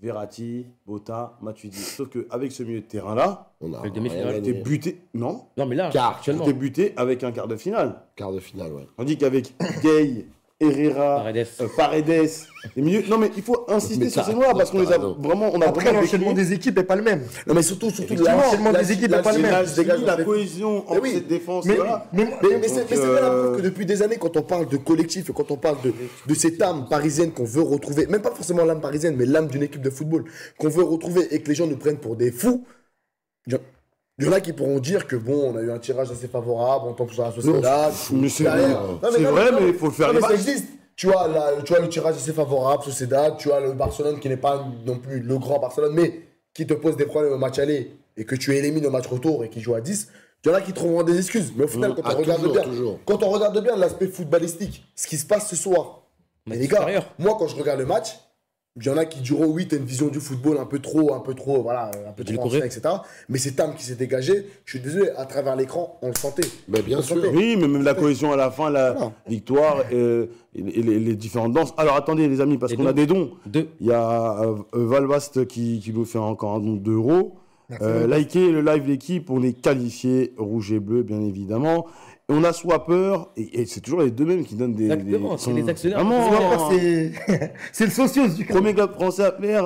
Verratti, Botta, Matuidi. Sauf qu'avec ce milieu de terrain-là, On a Avec des rien demi-finales, t'es gagné. buté. Non, Non, mais là, Car, actuellement, t'es buté avec un quart de finale. Quart de finale, ouais. Tandis qu'avec Gay, Herrera, Paredes. euh, Paredes, les milieux. Non, mais il faut insister Mais sur t'as- ces noirs parce qu'on les a t'as raison. vraiment. On a Après, vraiment l'enchaînement décliné. des équipes n'est pas le même. Non, mais surtout, surtout Effectivement, l'enchaînement la- des équipes la- n'est pas le la- même. la- L'énergie, dégage, la en fait. cohésion entre Mais oui. cette défense. Mais, voilà. mais, mais, mais c'est Donc, mais c'est bien la euh, preuve que depuis des années, quand on parle de collectif et quand on parle de, de cette âme parisienne qu'on veut retrouver, même pas forcément l'âme parisienne, mais l'âme d'une équipe de football qu'on veut retrouver et que les gens nous prennent pour des fous, il y, a- il y en a qui pourront dire que bon, on a eu un tirage assez favorable, on tombe sur la Sociedad. mais c'est derrière. vrai, Non, c'est non, vrai, non, mais il faut le faire non, mais ça les matchs. existe. Tu vois, la- tu vois le tirage assez favorable, Sociedad, tu as le Barcelone qui n'est pas non plus le grand Barcelone, mais qui te pose des problèmes au match aller et que tu élimines au match retour et qui joue à dix. Il y en a qui trouveront des excuses. Mais au final, quand, Ah, on regarde toujours, bien, toujours. quand on regarde bien l'aspect footballistique, ce qui se passe ce soir, Match et les gars, supérieur. moi quand je regarde le match, il y en a qui diront oui, t'as une vision du football un peu trop, un peu trop, voilà, un peu Tu le trop courais. ancien, et cetera. Mais cette âme qui s'est dégagée, je suis désolé, à travers l'écran, on le sentait. Mais bien On le sûr. sentait. Oui, mais même la cohésion à la fin, la Voilà. victoire euh, et, et les, les différentes danses. Alors attendez les amis, parce Les qu'on a dons. des dons. Deux. Il y a euh, euh, Valvast qui, qui nous fait encore un don d'euros. Euh, likez le live l'équipe, on est qualifié rouge et bleu bien évidemment. Et on a Swapper et, et c'est toujours les deux mêmes qui donnent des. Exactement, des- c'est les actionnaires. Vraiment, C'est hein. C'est c'est le socios du club. Premier club français à faire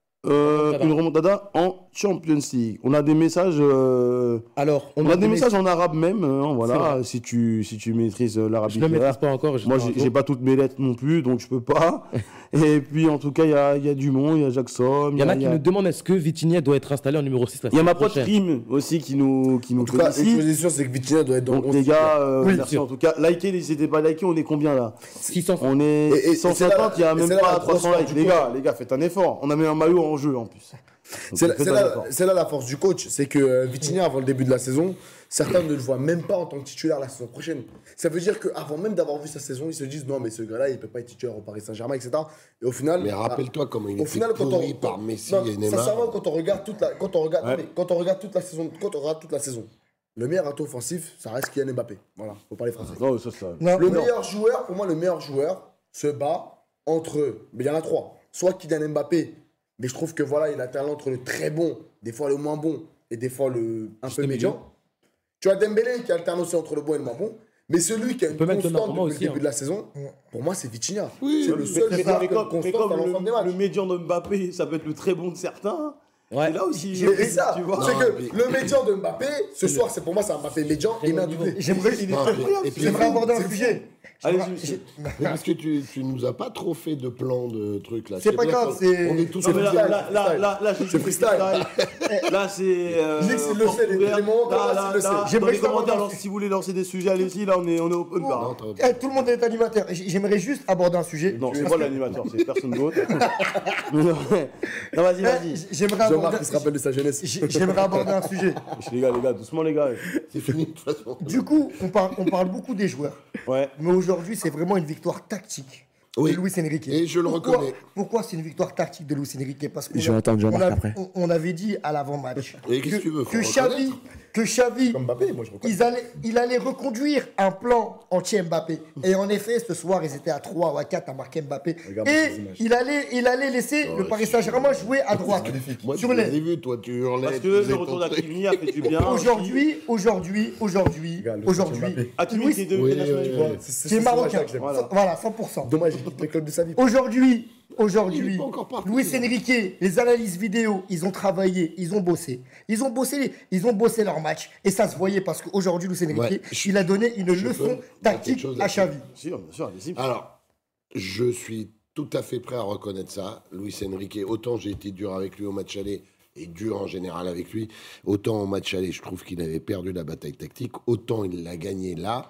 euh, Remontada. une remontada en Champions League. On a des messages. euh, Alors, on a des des messages en arabe même. hein, C'est voilà, vrai. si tu si tu maîtrises euh, l'arabe Je ne le littéraire. maîtrise pas encore. je Moi, te j'ai raconte. j'ai pas toutes mes lettres non plus, donc je peux pas. Et puis, en tout cas, il y a, il y a Dumont, il y a Jackson. Il y en a il qui y a, nous demandent est-ce que Vitinha doit être installé en numéro six la il y a ma semaine pote prochaine. Prime aussi qui nous, qui nous En tout cas, une félicite. chose est sûre, c'est que Vitinha doit être dans Donc, le les onze. gars, euh, Oui, merci sûr. en tout cas. Likez, n'hésitez pas à liker. On est combien là six cents. On est Et- et- et cent c'est là- cinquante, il y a et même c'est là pas la trois cents grosse likes. force Les du gars, les gars, faites un effort. On a mis un maillot en jeu en plus. Donc, C'est là, faites c'est un là- effort. c'est là la force du coach, c'est que euh, Vitinha, avant le début de la saison, certains ne le voient même pas en tant que titulaire la saison prochaine. Ça veut dire qu'avant même d'avoir vu sa saison, ils se disent non, mais ce gars-là, il peut pas être titulaire au Paris Saint-Germain, et cetera. Et au final. Mais rappelle-toi comment il Au était final, quand on, pourri par Messi non, et sincèrement, Neymar. quand on regarde toute la, quand on regarde, Ouais. non, mais quand on regarde toute la saison, quand on regarde toute la saison, le meilleur atout offensif, ça reste Kylian Mbappé. Voilà, faut parler français. Non, ça, ça. Non, Le non. meilleur joueur, pour moi, le meilleur joueur se bat entre, mais il y en a trois. Soit Kylian Mbappé, mais je trouve que voilà, il a un talent entre le très bon, des fois le moins bon, et des fois le un Juste peu milieu. médian. Tu as Dembélé qui alterne aussi entre le bon et le moins bon. Mais celui qui a une peut mettre Thomas constante pour moi depuis aussi, le début hein. de la saison, pour moi, c'est Vitinha. Oui, c'est le mais- seul Mais, joueur mais qui a une comme, mais constante comme à l'ensemble des le, matchs. le médian de Mbappé, ça peut être le très bon de certains. Ouais. C'est là aussi. Et, et ça, tu vois. c'est Non, que mais- le médian de Mbappé, ce soir, c'est pour moi, c'est un Mbappé médian, il met un doublé. J'aimerais Il est Non, incroyable. et puis- j'aimerais aborder un c'est sujet. Allez, J'aimerais- je- j'ai- Mais parce que tu, tu nous as pas trop fait de plan de trucs là. C'est pas bien grave, qu'on- c'est- On est tous Non, mais là, freestyle, là, là, freestyle. là, là, j'ai C'est dit freestyle. Là, c'est. Euh, Nix, il le porte sait, les ouverte. éléments, Là, Thomas, là, il le sait. là, Dans J'aimerais les juste commentaires, avoir- alors, si vous voulez lancer des sujets, allez-y. Là, on est, on est open Non, bar. t'as- Eh, tout le monde est animateur. J- J'aimerais juste aborder un sujet. Non, c'est Parce moi que- l'animateur, c'est personne d'autre. non, non, vas-y, Eh, vas-y. j- J'aimerais Jean-Marc, aborder, il se rappelle de sa jeunesse. j- j'aimerais aborder un sujet. Les gars, les gars, doucement, les gars. C'est fini de toute façon. Du coup, on parle, on parle beaucoup des joueurs. Ouais. Mais aujourd'hui, c'est vraiment une victoire tactique Oui. de Luis Enrique. Et je le Pourquoi- reconnais. Pourquoi c'est une victoire tactique de Luis Enrique? Parce qu'on Je vais a- entendre Jean-Marc on a- après. on- on avait dit à l'avant-match Et qu'est-ce que tu veux, faut que Xavi, reconnaître. que Xavi, Comme Mbappé, moi je reconnais. ils allaient, il allait reconduire un plan anti-Mbappé. Et en effet, ce soir, ils étaient à trois ou à quatre à marquer Mbappé. Regarde ces Et images. il allait, il allait laisser le Paris Saint-Germain jouer à droite. Moi, Sur tu les- l'avais vu, toi, tu hurlais. Parce tu que faisais le retour ton truc. d'Hakimi a fait du bien. Aujourd'hui, aujourd'hui, aujourd'hui, Regarde, le aujourd'hui, Mbappé. Hakimi Louis- qui est de Oui, national, oui, tu vois. oui. C'est qui est ce marocain. match-là que j'aime. Voilà. Voilà, cent pour cent. Dommage, il quitte le club de sa vie. Aujourd'hui, Il aujourd'hui, est pas encore parti, Luis là. Enrique, les analyses vidéo, ils ont travaillé, ils ont bossé. Ils ont bossé, ils ont bossé leur match. Et ça se voyait parce qu'aujourd'hui, Luis Enrique, Ouais, je- il a donné une je leçon peux dire tactique quelque chose à là-dessus. Xavi. Sûr, bien sûr, allez-y. Alors, je suis tout à fait prêt à reconnaître ça. Luis Enrique, autant j'ai été dur avec lui au match aller, et dur en général avec lui, autant au match aller, je trouve qu'il avait perdu la bataille tactique, autant il l'a gagné là.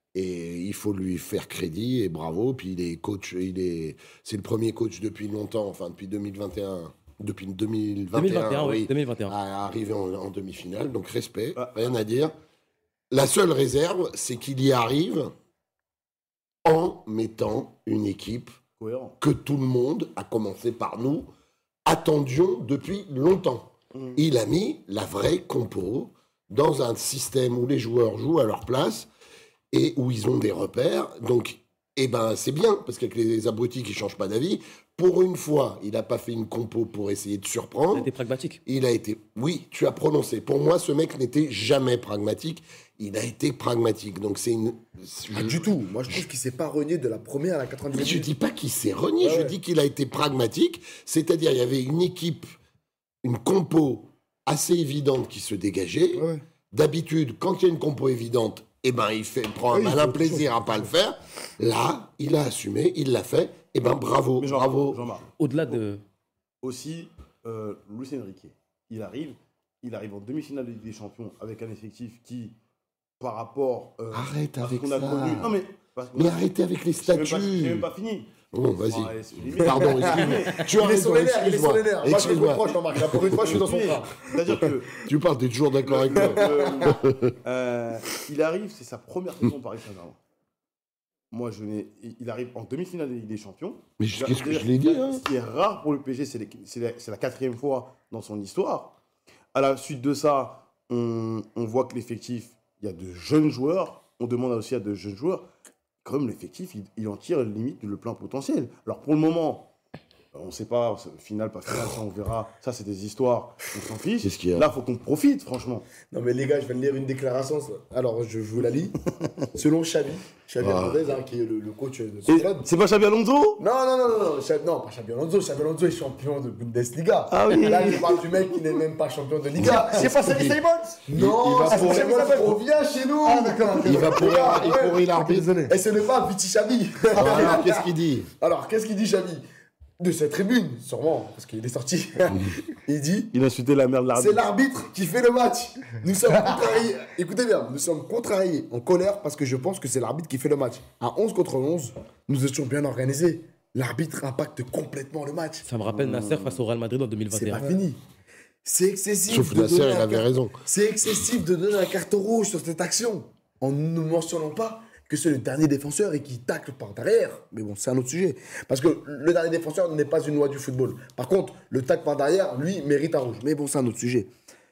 Et il faut lui faire crédit et bravo. Puis il est coach, il est, c'est le premier coach depuis longtemps, enfin depuis deux mille vingt et un, depuis deux mille vingt et un, deux mille vingt et un, oui, oui, deux mille vingt et un. à arriver en, en demi-finale. Donc respect, Ah. rien à dire. La seule réserve, c'est qu'il y arrive en mettant une équipe Cohérent. que tout le monde, à commencer par nous, attendions depuis longtemps. Mm. Il a mis la vraie compo dans un système où les joueurs jouent à leur place et où ils ont des repères. Donc, Eh ben, c'est bien, parce qu'avec les abrutis qui changent pas d'avis, pour une fois, il n'a pas fait une compo pour essayer de Il a surprendre. été pragmatique. Il a été... Oui, tu as prononcé. Pour moi, ce mec n'était jamais pragmatique. Il a été pragmatique. Donc, c'est une... Pas je- du tout. Moi, je trouve qu'il s'est pas renié de la première à la Mais quatre-vingt-dix je minutes. dis pas qu'il s'est renié, Ouais, je ouais. dis qu'il a été pragmatique. C'est-à-dire, il y avait une équipe, une compo assez évidente qui se dégageait. Ouais, ouais. D'habitude, quand il y a une compo évidente, eh ben, il fait, prend un Oui, il malin faut- plaisir à pas le faire. Là, il a assumé, il l'a fait. Eh ben, bravo, Mais Jean- bravo. Jean-Marc, Au-delà de. aussi, euh, Luis Enrique, il arrive, il arrive en demi-finale de Ligue des Champions avec un effectif qui, par rapport euh, Arrête à ce avec qu'on a ça. connu... Non mais... parce qu'on Mais a- arrêtez avec les J'ai même pas- j'ai statuts. même pas fini. Bon, vas-y. Bon, allez, c'est limite. Pardon, excuse-moi. Tu as Il est sur raison, les nerfs, il est sur les excuse-moi. nerfs. Moi, je me Excuse-moi. reproche, Jean-Marc. Là, pour une fois, je suis dans son Oui, train. C'est-à-dire que Tu parles, t'es toujours d'accord avec moi. Euh, euh, il arrive, c'est sa première saison au Paris Saint-Germain. Moi, je n'ai, il arrive en demi-finale de Ligue des Champions. Mais je- qu'est-ce que je l'ai dit, hein? Ce qui est rare pour le P S G, c'est, les- c'est la, c'est la quatrième fois dans son histoire. À la suite de ça, on, on voit que l'effectif, il y a de jeunes joueurs. On demande aussi à de jeunes joueurs. Quand même, l'effectif, il, il en tire limite le plein potentiel. Alors, pour le moment, on ne sait pas, final, pas final, ça on verra. Ça, c'est des histoires, on s'en fiche. Qu'est-ce qu'il y a? Là, il faut qu'on profite, franchement. Non, mais les gars, je viens de lire une déclaration. ça. Alors, je vous la lis. Selon Xavi, Xavi Ah. Hernandez, hein, qui est le, le coach de ce Et club. c'est pas Xabi Alonso? Non, non, non, non, non, Xavi- non, pas Xabi Alonso. Xabi Alonso est champion de Bundesliga. Ah oui. Là, je parle du mec qui n'est même pas champion de Liga. C'est pas Sammy Simons? Non, il va c'est pour- Xavi Alonso revient chez nous. Ah, d'accord. Il va pourrir, il pourrit l'arbitre. Désolé. Et ce n'est pas Vichy Xavi. Alors, qu'est-ce qu'il dit? Alors, qu'est-ce qu'il dit Xavi? De cette tribune, sûrement, parce qu'il est sorti. Il dit Il a insulté la mère de c'est l'arbitre. l'arbitre qui fait le match. Nous sommes contrariés. Écoutez bien, nous sommes contrariés, en colère, parce que je pense que c'est l'arbitre qui fait le match. À onze contre onze, nous étions bien organisés. L'arbitre impacte complètement le match. Ça me rappelle Nasser face au Real Madrid en C'est deux mille vingt et pas un. fini. C'est excessif. Sauf de Nasser, donner il un avait car- raison. C'est excessif de donner un carton rouge sur cette action en ne mentionnant pas que c'est le dernier défenseur et qui tacle par derrière. Mais bon, c'est un autre sujet. Parce que le dernier défenseur n'est pas une loi du football. Par contre, le tacle par derrière, lui, mérite un rouge. Mais bon, c'est un autre sujet.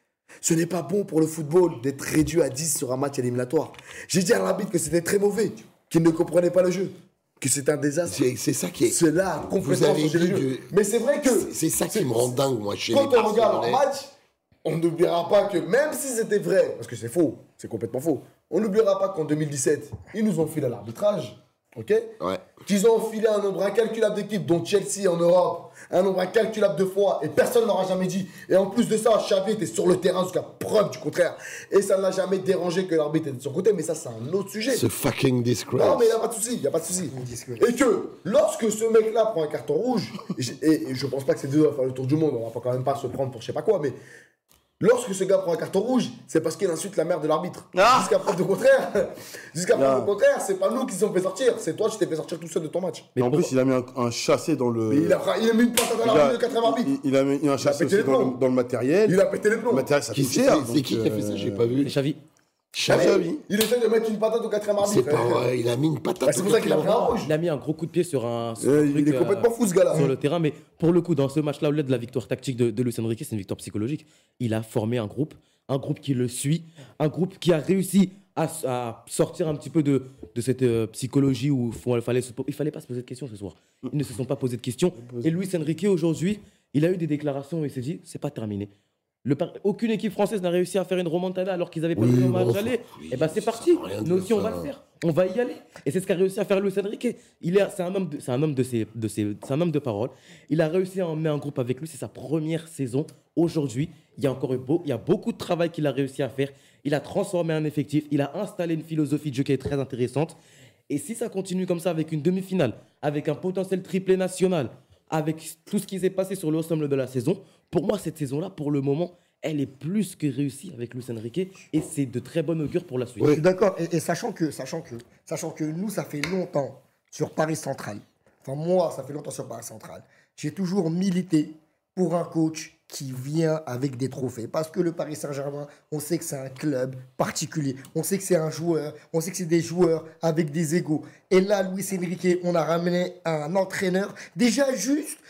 Ce n'est pas bon pour le football d'être réduit à dix sur un match éliminatoire. J'ai dit à l'arbitre que c'était très mauvais, qu'il ne comprenait pas le jeu, que c'était un désastre. C'est c'est ça qui est. Cela a complètement Vous avez changé le dit jeu. du- Mais c'est vrai que... C'est c'est ça qui me rend dingue, moi, chez Quand les on regarde leur Barcelonais. match, on n'oubliera pas que même si c'était vrai, parce que c'est faux, c'est complètement faux, on n'oubliera pas qu'en deux mille dix-sept, ils nous ont filé à l'arbitrage, ok? Ouais. Qu'ils ont filé un nombre incalculable d'équipes, dont Chelsea en Europe, un nombre incalculable de fois, et personne ne leur a jamais dit. Et en plus de ça, Xavi était sur le terrain jusqu'à preuve du contraire. Et ça ne l'a jamais dérangé que l'arbitre était de son côté, mais ça, c'est un autre sujet. Ce fucking disgrace. Non, mais il n'y a pas de souci, il n'y a pas de souci. Et que lorsque ce mec-là prend un carton rouge, et, j'ai- et- et je pense pas que ces deux doivent faire le tour du monde, on va pas quand même pas se prendre pour je sais pas quoi, mais lorsque ce gars prend un carton rouge, c'est parce qu'il insulte la mère de l'arbitre. Ah Jusqu'à preuve du contraire, jusqu'à preuve Ah. du contraire, c'est pas nous qui sont fait sortir, c'est toi qui t'es fait sortir tout seul de ton match. Mais en pour- plus, il a mis un, un chassé dans le. Mais il a, fra- il a mis une patate à il l'arbitre a, de quatrième arbitre. il, il a mis un chassé pété aussi les dans plombs. le, dans le matériel. Il a pété les plombs. Le matériel, ça Qui- coûte C'est cher. c'est donc, qui qui a fait ça? J'ai euh, pas vu. C'est Xavi. Xavi. Xavi. Il essaie de mettre une patate au quatrième arbitre. C'est pas vrai, il a mis une patate. Bah, c'est pour ça qu'il a pris un rouge. Il a mis un gros coup de pied sur un. sur Euh, un il truc, est complètement fou ce gars-là. sur le terrain, mais pour le coup, dans ce match-là, au-delà de la victoire tactique de, de Luis Enrique, c'est une victoire psychologique. Il a formé un groupe, un groupe qui le suit, un groupe qui a réussi à, à sortir un petit peu de, de cette euh, psychologie où il fallait, se, il fallait pas se poser de questions ce soir. Ils ne se sont pas posé de questions. Et Luis Enrique, aujourd'hui, il a eu des déclarations où il s'est dit, c'est pas terminé. Le par- Aucune équipe française n'a réussi à faire une remontada alors qu'ils avaient pas Oui, pris le bon, match enfin, aller. oui, Et ben c'est ça parti. sert à rien de Nous dire aussi on ça. va le faire. On va y aller. Et c'est ce qu'a réussi à faire Luis Enrique. Il est, c'est un homme, de, c'est un homme de ses, de ses, c'est un homme de parole. Il a réussi à emmener un groupe avec lui. C'est sa première saison. Aujourd'hui, il y a encore eu beau, il y a beaucoup de travail qu'il a réussi à faire. Il a transformé un effectif. Il a installé une philosophie de jeu qui est très intéressante. Et si ça continue comme ça avec une demi-finale, avec un potentiel triplé national, avec tout ce qui s'est passé sur l'ensemble de la saison, pour moi cette saison-là, pour le moment, elle est plus que réussie avec Luis Enrique et c'est de très bon augure pour la suite. Je suis d'accord. Et, et sachant que, sachant que, sachant que nous, ça fait longtemps sur Paris Central. Enfin, moi, ça fait longtemps sur Paris Central. J'ai toujours milité pour un coach qui vient avec des trophées. Parce que le Paris Saint-Germain, on sait que c'est un club particulier. On sait que c'est un joueur. On sait que c'est des joueurs avec des égos. Et là, Luis Enrique, on a ramené un entraîneur déjà juste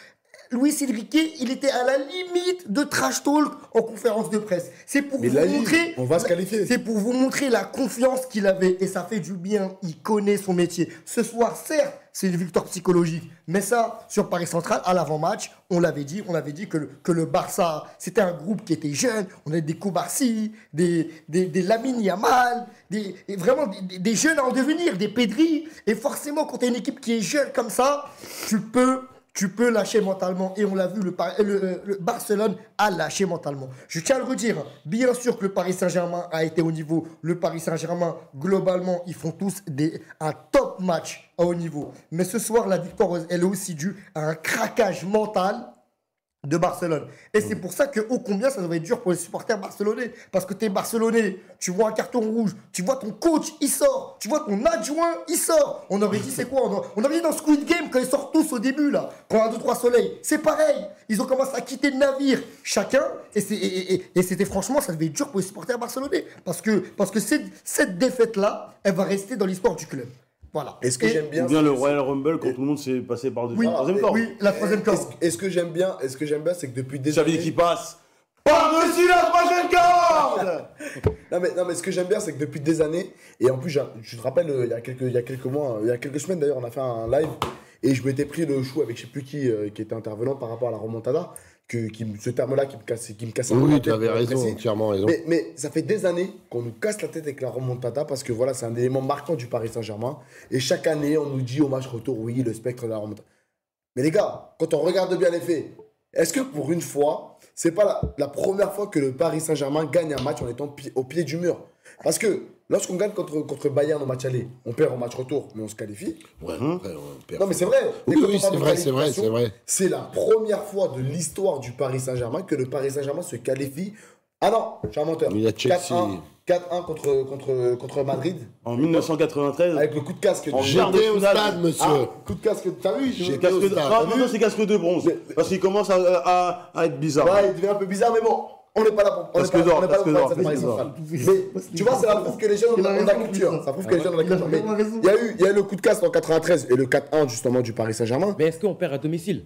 Luis Enrique, il était à la limite de trash talk en conférence de presse. C'est pour Mais vous là, il- montrer. on va se qualifier. C'est pour vous montrer la confiance qu'il avait et ça fait du bien. Il connaît son métier. Ce soir, certes, c'est une victoire psychologique, mais ça, sur Paris Central, à l'avant-match, on l'avait dit, on avait dit que le, que le Barça, c'était un groupe qui était jeune. On avait des Koubarsi, des des, des Lamine Yamal, des et vraiment des, des jeunes en devenir, des Pedri. Et forcément, quand tu as une équipe qui est jeune comme ça, tu peux tu peux lâcher mentalement. Et on l'a vu, le, le, le Barcelone a lâché mentalement. Je tiens à le redire, bien sûr que le Paris Saint-Germain a été au niveau. Le Paris Saint-Germain, globalement, ils font tous des, un top match à haut niveau. Mais ce soir, la victoire, elle est aussi due à un craquage mental de Barcelone. Et c'est pour ça que, ô combien ça devrait être dur pour les supporters barcelonais. Parce que t'es Barcelonais, tu vois un carton rouge, tu vois ton coach, il sort, tu vois ton adjoint, il sort. On aurait dit, c'est quoi on, on aurait dit dans Squid Game, quand ils sortent tous au début, là, quand un, deux, trois soleils. C'est pareil. Ils ont commencé à quitter le navire, chacun. Et, c'est, et, et, et c'était franchement, ça devait être dur pour les supporters barcelonais. Parce que, parce que cette, cette défaite-là, elle va rester dans l'histoire du club. Voilà. Et ce que Et- j'aime bien, Ou bien le c'est- Royal Rumble quand tout le monde s'est passé par-dessus Oui, la troisième et- corde. oui, la troisième Et corde. ce- Et ce que j'aime bien, et ce que j'aime bien, c'est que depuis des Ça veut dire années- qu'il passe par-dessus la troisième corde. Non mais, non mais ce que j'aime bien, c'est que depuis des années, et en plus, j'ai- je te rappelle, euh, il y a quelques, il y a quelques mois, il y a quelques semaines d'ailleurs, on a fait un live, et je m'étais pris le chou avec je sais plus qui, euh, qui était intervenant par rapport à la remontada, que, qui, me- ce terme-là qui me casse, qui me casse un peu la Oui, tête, tu avais pour être raison, précis. entièrement raison. Mais, mais ça fait des années qu'on nous casse la tête avec la remontada parce que voilà, c'est un élément marquant du Paris Saint-Germain. Et chaque année, on nous dit au match retour, oui, le spectre de la remontada. Mais les gars, quand on regarde bien les faits, est-ce que pour une fois, c'est pas la, la première fois que le Paris Saint-Germain gagne un match en étant pi- au pied du mur? Parce que lorsqu'on gagne contre, contre Bayern au match aller, on perd au match retour, mais on se qualifie. Ouais, après, on perd. Non, mais c'est vrai. Oui, Et quand oui, on parle c'est de vrai, c'est vrai, qualification, c'est vrai. C'est la première fois de l'histoire du Paris Saint-Germain que le Paris Saint-Germain se qualifie. Ah non, je suis un menteur. Il y a Chelsea. quatre un quatre un contre, contre, contre Madrid. En mille neuf cent quatre-vingt-treize, Avec le coup de casque. En de- quart de J'étais au finale. stade, monsieur. Ah, coup de casque. T'as vu J'ai- je- casque casque au de... stade. non, T'as non, vu non, c'est casque de bronze. Mais- Parce qu'il commence à, à- à être bizarre. Ouais, il devient un peu bizarre, mais bon, on n'est pas là pour. On n'est Casque pas, d'or, on n'est pas là pour casque parler de d'or, Paris casque Central. Mais tu vois, ça prouve que les jeunes ont Il a ont de la raison, culture. putain. Ça prouve que les jeunes ont de la Il a culture. Mais vraiment raison. il y a eu, il y a eu le coup de casque en quatre-vingt-treize et le quatre un justement du Paris Saint-Germain. Mais est-ce qu'on perd à domicile?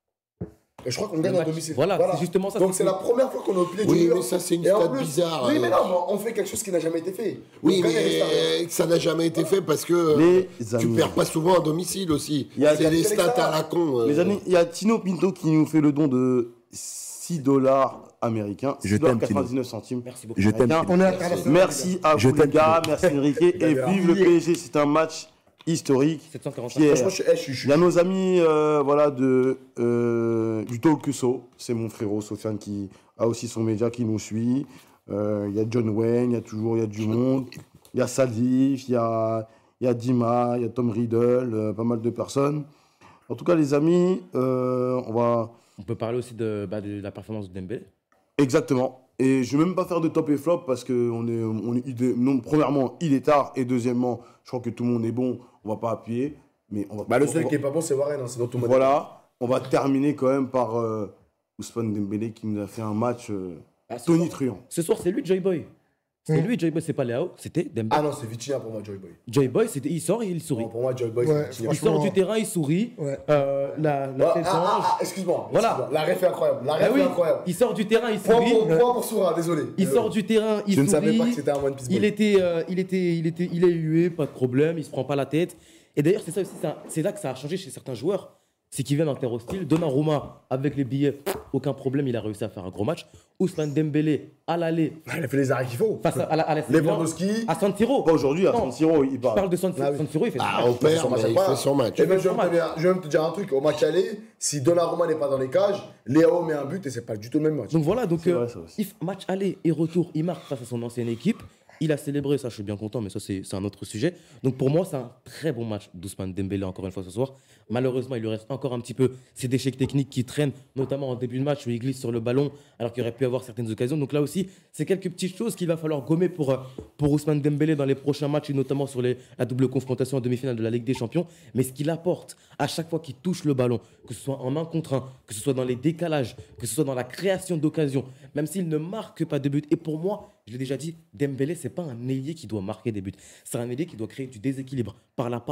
Et je crois qu'on gagne Le à match- domicile. voilà, c'est justement ça, Donc c'est c'est que- la première fois qu'on est au pied Oui, du mur. mais ça, c'est une Et en stat plus- bizarre, Oui, euh. mais non, mais on fait quelque chose qui n'a jamais été fait. Oui, On gagne à l'extérieur. mais ça n'a jamais été fait parce que euh, Les tu amis. perds pas souvent à domicile aussi. Il y a- C'est des c'est stats l'extérieur. à la con. euh. Les amis, il y a Tino Pinto qui nous fait le don de six dollars américains. Je six dollars t'aime, Tino. quatre-vingt-dix-neuf centimes. Merci beaucoup. Je t'aime. Américains. On est international. Merci à Je vous les t'aime, gars, merci Enrique. Et bien. vive le P S G, c'est un match historique. sept cent quarante-cinq. Pierre. Franchement, je, suis- eh, je suis- je Il suis- y a nos amis euh, voilà, de, euh, du Talkuso, c'est mon frérot Sofiane qui a aussi son média qui nous suit. Euh, Il y a John Wayne, il y a toujours il y a du monde. Il y a Salif, il y a, il y a Dima, il y a Tom Riddle, euh, pas mal de personnes. En tout cas, les amis, euh, on va. On peut parler aussi de, bah, de la performance de Dembélé. Exactement. Et je ne vais même pas faire de top et flop parce que on est, on est idée- non, premièrement, il est tard. Et deuxièmement, je crois que tout le monde est bon. On va pas appuyer. Mais on va, Bah, le on seul va- qui est pas bon, c'est Warren, hein, c'est dans tout le monde. Voilà, on va terminer quand même par euh, Ousmane Dembélé qui nous a fait un match euh, Ah, ce Tony soir- Truant. Ce soir, c'est lui, Joy Boy. C'est Mm. lui, Joy Boy, c'est pas Léo, c'était Dembélé. Ah non, c'est Vitinha pour moi, Joy Boy. Joy Boy, c'était, il sort et il sourit. Non, pour moi, Joy Boy, Ouais, c'est Vitinha. Il franchement. sort du terrain, il sourit. Ouais. Euh, la la Ah, tête ah, change. ah, excuse-moi. Voilà. excuse-moi. La ref est incroyable. La Ah ref oui, est incroyable. il sort du terrain, il Point sourit. pour, point pour Soura, désolé. Il Désolé. sort du terrain, il Je ne sourit. savais pas que c'était un One Piece Boy. Il était, euh, il était, il était, il est hué, pas de problème, il se prend pas la tête. Et d'ailleurs, c'est ça aussi, ça- c'est là que ça a changé chez certains joueurs. C'est qu'ils viennent en terre hostile. Donnarumma, avec les billets, aucun problème, il a réussi à faire un gros match. Ousmane Dembélé, à l'aller, Il a fait les arrêts qu'il faut. face à, à la, à la Lewandowski. à San Siro. Pas aujourd'hui, à Non, San Siro, il Je parle. parle de San, Ah oui. San Siro, il fait Ah, son on match. perd, son match mais il incroyable. fait son match. Et même, je, vais son même te dire, je vais même te dire un truc. Au match aller, si Donnarumma n'est pas dans les cages, Léao met un but et c'est pas du tout le même match. Donc voilà, donc C'est euh, vrai, ça aussi. il- match aller et retour, il marque face à son ancienne équipe. Il a célébré, ça je suis bien content, mais ça c'est c'est un autre sujet. Donc pour moi, c'est un très bon match d'Ousmane Dembélé encore une fois ce soir. Malheureusement, il lui reste encore un petit peu ces déchets techniques qui traînent, notamment en début de match où il glisse sur le ballon alors qu'il aurait pu avoir certaines occasions. Donc là aussi, c'est quelques petites choses qu'il va falloir gommer pour, euh, pour Ousmane Dembélé dans les prochains matchs et notamment sur les, la double confrontation en demi-finale de la Ligue des Champions. Mais ce qu'il apporte à chaque fois qu'il touche le ballon, que ce soit en un contre un, que ce soit dans les décalages, que ce soit dans la création d'occasions, même s'il ne marque pas de but. Et pour moi, je l'ai déjà dit, Dembélé, c'est pas un ailier qui doit marquer des buts. C'est un ailier qui doit créer du déséquilibre par la passe,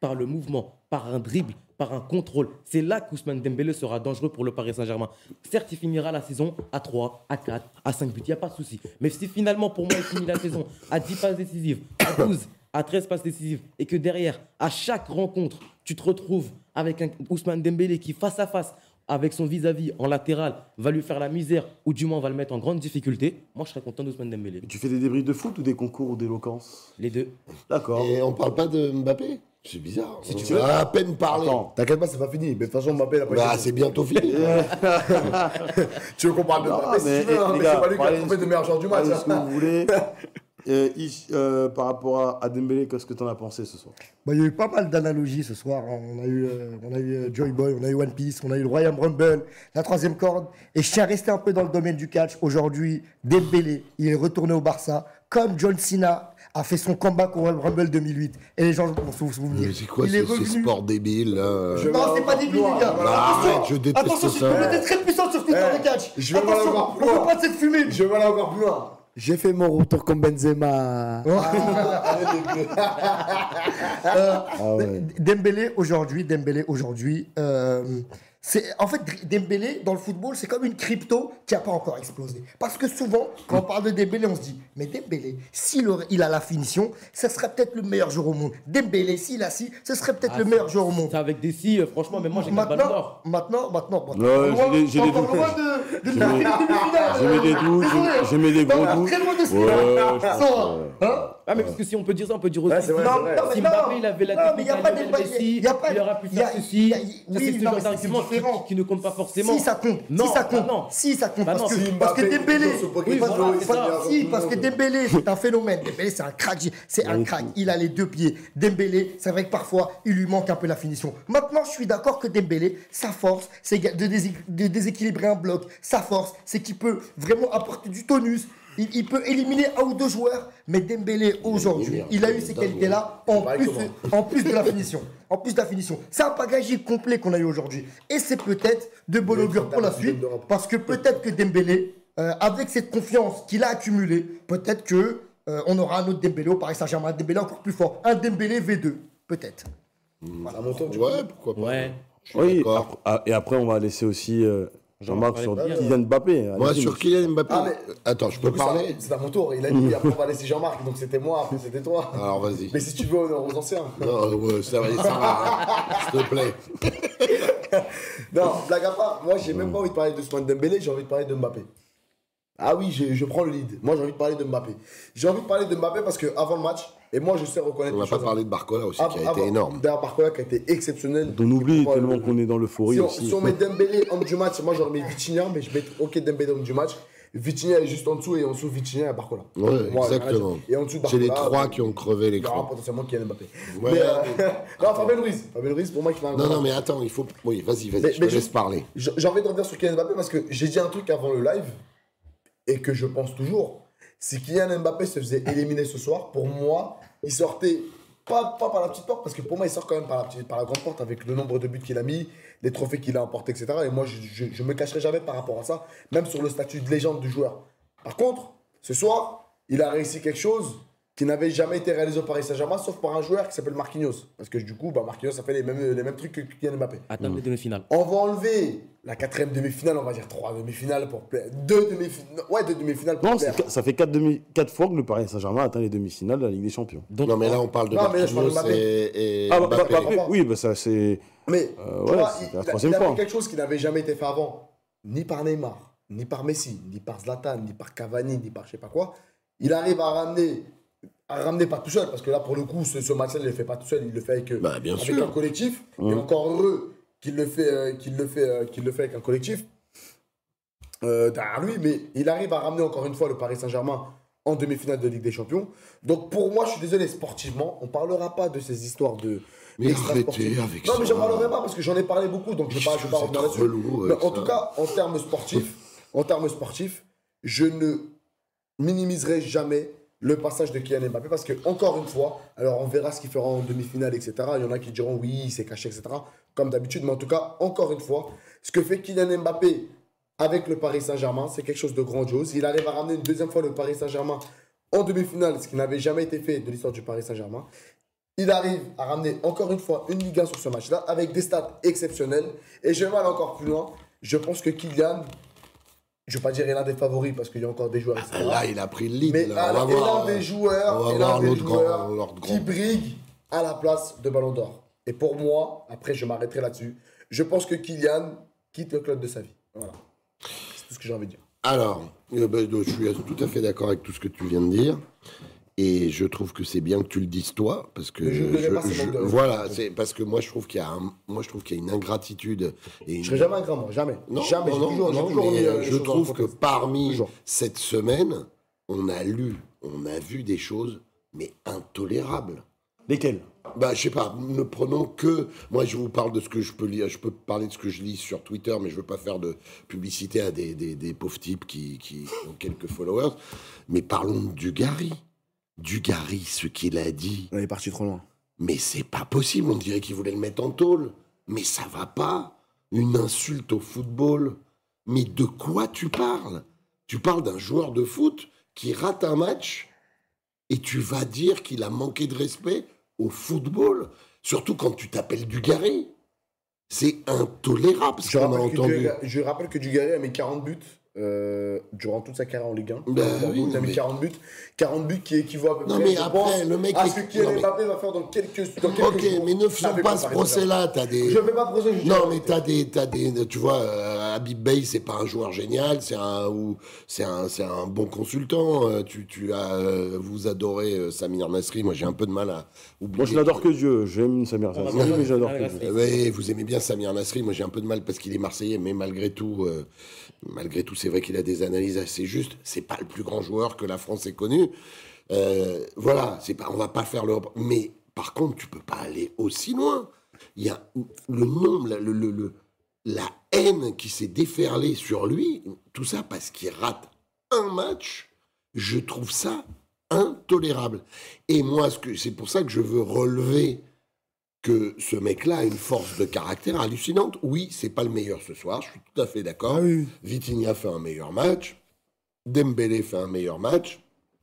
par le mouvement, par un dribble, par un contrôle. C'est là qu'Ousmane Dembélé sera dangereux pour le Paris Saint-Germain. Certes, il finira la saison à trois, à quatre, à cinq buts, il n'y a pas de souci. Mais si finalement, pour moi, il finit la saison à dix passes décisives, à douze, à treize passes décisives, et que derrière, à chaque rencontre, tu te retrouves avec un Ousmane Dembélé qui, face à face, avec son vis-à-vis en latéral, va lui faire la misère ou du moins va le mettre en grande difficulté, moi je serais content d'Ousmane Dembélé. Tu fais des débriefs de foot ou des concours ou d'éloquence? Les deux. D'accord. Et on parle pas de Mbappé? C'est bizarre. Si tu on veux. a à peine parlé. Attends. T'inquiète pas, c'est pas fini. Mais de toute façon, Mbappé, il a pas Bah, été- c'est bientôt fini. Tu veux qu'on parle de Non, Mbappé si mais, tu veux, hein, les mais gars, c'est pas lui qui a parlez trouvé de- de meilleur joueur du match. Parlez de ce que hein. vous voulez. Euh, Ish, euh, par rapport à, à Dembélé, qu'est-ce que tu en as pensé ce soir? Bah, il y a eu pas mal d'analogies ce soir. On a eu, euh, on a eu euh, Joy Boy, on a eu One Piece, on a eu le Royal Rumble, la troisième corde. Et je tiens à rester un peu dans le domaine du catch. Aujourd'hui, Dembélé, il est retourné au Barça, comme John Cena a fait son comeback au Royal Rumble deux mille huit. Et les gens vont se souvenir. Mais c'est quoi il ce, est ce revenu. sport débile là Je- Non, c'est pas débile, les gars. Bah, Attention, arrête, je déteste attention, je suis ça. une communauté très puissante sur Twitter, Eh, les catch. je vais voir Attention, encore on plus ne loin. veut pas de cette fumée. Je vais aller encore plus loin. J'ai fait mon retour comme Benzema. Euh, Ah ouais. Dembélé aujourd'hui, Dembélé aujourd'hui, euh, c'est en fait Dembélé dans le football, c'est comme une crypto qui n'a pas encore explosé. Parce que souvent, quand on parle de Dembélé, on se dit, mais Dembélé, s'il aurait- il a la finition, ce serait peut-être le meilleur joueur au monde. Dembélé, s'il a si, ce serait peut-être Ah, le meilleur joueur au monde. Ça avec des si, euh, franchement, mais moi j'ai pas de balle Maintenant, d'or. maintenant, maintenant, maintenant, Ouais, loin- j'ai des- j'ai des encore doutes. loin de, de J'ai la mes- demi-finale. j'ai mes des doutes, Désolé, j'ai- hein. j'ai mes des gros Non, doutes. Très loin de ce Ouais, niveau. je pense Sans, que- hein. Ah, mais parce que si on peut dire ça, on peut dire aussi. Ouais, c'est vrai, si- c'est vrai. Non, mais Si non, Mbappé il avait la non, mais technique y a d'un pas de Lionel débat, Messi, y a pas- il aurait pu y a- faire ceci. y a- Ça, oui, c'est ce non, genre mais c'est d'argument qui, différent. qui ne compte pas forcément. Si ça compte, Non, si ça compte, bah non. si ça compte, Bah parce non, que, si parce que Mbappé, Dembélé, il faut pas qu'il Oui, fasse voilà, le- c'est il faut ça. qu'il si, fasse parce que le- Dembélé, c'est un phénomène. Dembélé, c'est un crack, c'est un crack. Il a les deux pieds. Dembélé, c'est vrai que parfois, il lui manque un peu la finition. Maintenant, je suis d'accord que Dembélé, sa force, c'est de, désé- de déséquilibrer un bloc. Sa force, c'est qu'il peut vraiment apporter du tonus. Il, il peut éliminer un ou deux joueurs, mais Dembélé aujourd'hui, il a eu ces qualités-là en plus, en plus de la finition. En plus de la finition. C'est un bagage complet qu'on a eu aujourd'hui. Et c'est peut-être de bon augure pour la suite, parce que peut-être que Dembélé, euh, avec cette confiance qu'il a accumulée, peut-être que euh, on aura un autre Dembélé au Paris Saint-Germain, un Dembélé encore plus fort, un Dembélé V deux, peut-être. À mon tour, du coup. Ouais, pourquoi pas. Ouais. Je suis Oui, d'accord. après- ah, et après, on va laisser aussi euh, Jean-Marc sur Jean-Marc, Kylian Mbappé. Moi, Allez-y, sur monsieur. Kylian Mbappé. Ah, mais- Attends, je peux Du coup, ça- parler? C'est à mon tour. Il a dit, après, on va laisser Jean-Marc. Donc c'était moi, après c'était toi. Alors, vas-y. Mais si tu veux, honneur aux anciens. Non, ouais, ça va, ça va. S'il te plaît. Non, blague à part, moi j'ai même pas envie de parler de Ousmane Dembélé, j'ai envie de parler de Mbappé. Ah oui, je, je prends le lead. Moi j'ai envie de parler de Mbappé. J'ai envie de parler de Mbappé parce que avant le match, et moi je sais reconnaître On n'a les pas choses. parlé de Barcola aussi, Avant- qui a été avant- énorme. D'ailleurs, Barcola qui a été exceptionnel. On oublie Ouais, tellement le- qu'on est dans l'euphorie Si on, aussi. si on met Dembélé homme du match, moi j'aurais mis Vitinha, mais je mets ok Dembélé homme du match. Vitinha est juste en dessous et en dessous Vitinha et Barcola. Ouais, Moi, exactement. rien à dire. Et en dessous C'est les Barcola, trois euh, qui ont crevé il y aura l'écran. potentiellement Kylian Mbappé. Ouais. Mais, euh, non, Fabien Ruiz. Fabien Ruiz, pour moi, qui m'a Non, non, mais attends, il faut. Oui, vas-y, Mais- vas-y, je te mais laisse je- parler. J'ai j'ai envie de revenir sur Kylian Mbappé parce que j'ai dit un truc avant le live et que je pense toujours. Si Kylian Mbappé se faisait éliminer ce soir, pour moi, il sortait pas, pas par la petite porte parce que pour moi, il sort quand même par la, petite, par la grande porte avec le nombre de buts qu'il a mis, les trophées qu'il a emportés, et cetera. Et moi, je, je, je me cacherai jamais par rapport à ça, même sur le statut de légende du joueur. Par contre, ce soir, il a réussi quelque chose qui n'avait jamais été réalisé au Paris Saint-Germain, sauf par un joueur qui s'appelle Marquinhos. Parce que du coup, bah, Marquinhos a fait les mêmes, les mêmes trucs que Kylian Mbappé. Atteindre les demi-finales. On va enlever la quatrième demi-finale, on va dire trois demi-finales pour plaire. Deux demi-finales. Ouais, deux demi-finales pour Non, plaire. c'est- ça fait quatre, demi, quatre fois que le Paris Saint-Germain atteint les demi-finales de la Ligue des Champions. Donc, Non, mais là, on parle de Non, mais là, je parle de Marquinhos Mbappé. et, et Ah, bah, bah, Mbappé. bah, après, oui, bah, ça c'est. Mais Euh, tu ouais, vois, c'est il, la il a- troisième il a fois. fait quelque chose qui n'avait jamais été fait avant, ni par Neymar, ni par Messi, ni par Zlatan, ni par Cavani, ni par je sais pas quoi. Il arrive à ramener, à ramener pas tout seul, parce que là, pour le coup, ce, ce match-là, il ne le fait pas tout seul, il le fait avec, Bah, bien avec sûr. un collectif. Mmh. Et encore heureux qu'il le fait, euh, qu'il le fait, euh, qu'il le fait avec un collectif euh, derrière lui, mais il arrive à ramener encore une fois le Paris Saint-Germain en demi-finale de Ligue des Champions. Donc pour moi, je suis désolé, sportivement, on parlera pas de ces histoires de. Mais d'extra-sportifs. arrêtez avec Non, mais ça. j'en parlerai pas parce que j'en ai parlé beaucoup, donc je vais pas, je vais pas C'est revenir trop là-dessus. relou Mais avec en ça. tout cas, en termes sportifs, en termes sportifs, je ne minimiserai jamais le passage de Kylian Mbappé parce que, encore une fois, alors on verra ce qu'il fera en demi-finale, et cetera. Il y en a qui diront oui, il s'est caché, et cetera. Comme d'habitude, mais en tout cas, encore une fois, ce que fait Kylian Mbappé avec le Paris Saint-Germain, c'est quelque chose de grandiose. Il arrive à ramener une deuxième fois le Paris Saint-Germain en demi-finale, ce qui n'avait jamais été fait de l'histoire du Paris Saint-Germain. Il arrive à ramener encore une fois une Ligue un sur ce match-là avec des stats exceptionnelles. Et je vais aller encore plus loin. Je pense que Kylian, je ne vais pas dire l'un des favoris parce qu'il y a encore des joueurs, et cetera. Là, il a pris le lead. Mais là. à- On va et voir, l'un euh, des joueurs, on va et voir l'un des l'autre joueurs grand- l'autre qui grand. brigue à la place de Ballon d'Or. Et pour moi, après je m'arrêterai là-dessus, je pense que Kylian quitte le club de sa vie. Voilà. C'est tout ce que j'ai envie de dire. Alors, euh, bah, je suis tout à fait d'accord avec tout ce que tu viens de dire. Et je trouve que c'est bien que tu le dises toi, parce que Mais je ne dirai pas, c'est je- manque de- voilà, c'est parce que moi je trouve qu'il y a, un- moi je trouve qu'il y a une ingratitude. Et Je une- serai jamais un grand, moi, jamais. Non, jamais. non, J'ai non, toujours, j'ai non, toujours mais, mis, euh, euh, les je choses dans trouve le que contexte. parmi Toujours. cette semaine, on a lu, on a vu des choses, mais intolérables. Lesquels? Bah, je sais pas, ne prenons que. Moi, je vous parle de ce que je peux lire. Je peux parler de ce que je lis sur Twitter, mais je veux pas faire de publicité à des, des, des pauvres types qui, qui ont quelques followers. Mais parlons de Dugarry. Dugarry, ce qu'il a dit. On est parti trop loin. Mais c'est pas possible. On dirait qu'il voulait le mettre en tôle. Mais ça va pas. Une insulte au football. Mais de quoi tu parles? Tu parles d'un joueur de foot qui rate un match et tu vas dire qu'il a manqué de respect au football, surtout quand tu t'appelles Dugarry. C'est intolérable ce Je qu'on a rappelle, que entendu. Dugarry, je rappelle que Dugarry a mis quarante buts euh, durant toute sa carrière en Ligue un. Ben oui, il a mis mais- quarante buts. quarante buts qui équivaut à peu Non, près, mais je après, pense, le mec à est- ce que Kylian non, mais- Mbappé va faire dans quelques, dans quelques Ok, jours. mais ne faisons Avec pas ce Paris procès-là. T'as des... Je ne fais pas de procès, je dis Non, la mais vérité. t'as des, t'as des, tu vois, euh, Habib Bey, c'est pas un joueur génial, c'est un, ou c'est un, c'est un bon consultant. euh, tu, tu as, euh, vous adorez euh, Samir Nasri. Moi, j'ai un peu de mal à oublier. Moi, je n'adore que Dieu. J'aime Samir Nasri, Ah, mais j'adore ah, que Dieu. Nasri. Oui, vous aimez bien Samir Nasri. Moi, j'ai un peu de mal parce qu'il est Marseillais, mais malgré tout, euh, malgré tout, c'est vrai qu'il a des analyses assez justes. C'est pas le plus grand joueur que la France ait connu. Euh, voilà, c'est pas, on va pas faire le. Mais par contre, tu peux pas aller aussi loin. Il y a le nombre, le, le, le- la haine qui s'est déferlée sur lui. Tout ça parce qu'il rate un match. Je trouve ça intolérable. Et moi, ce que, c'est pour ça que je veux relever que ce mec-là a une force de caractère hallucinante. Oui, c'est pas le meilleur ce soir, je suis tout à fait d'accord. Ah oui. Vitinha fait un meilleur match, Dembélé fait un meilleur match.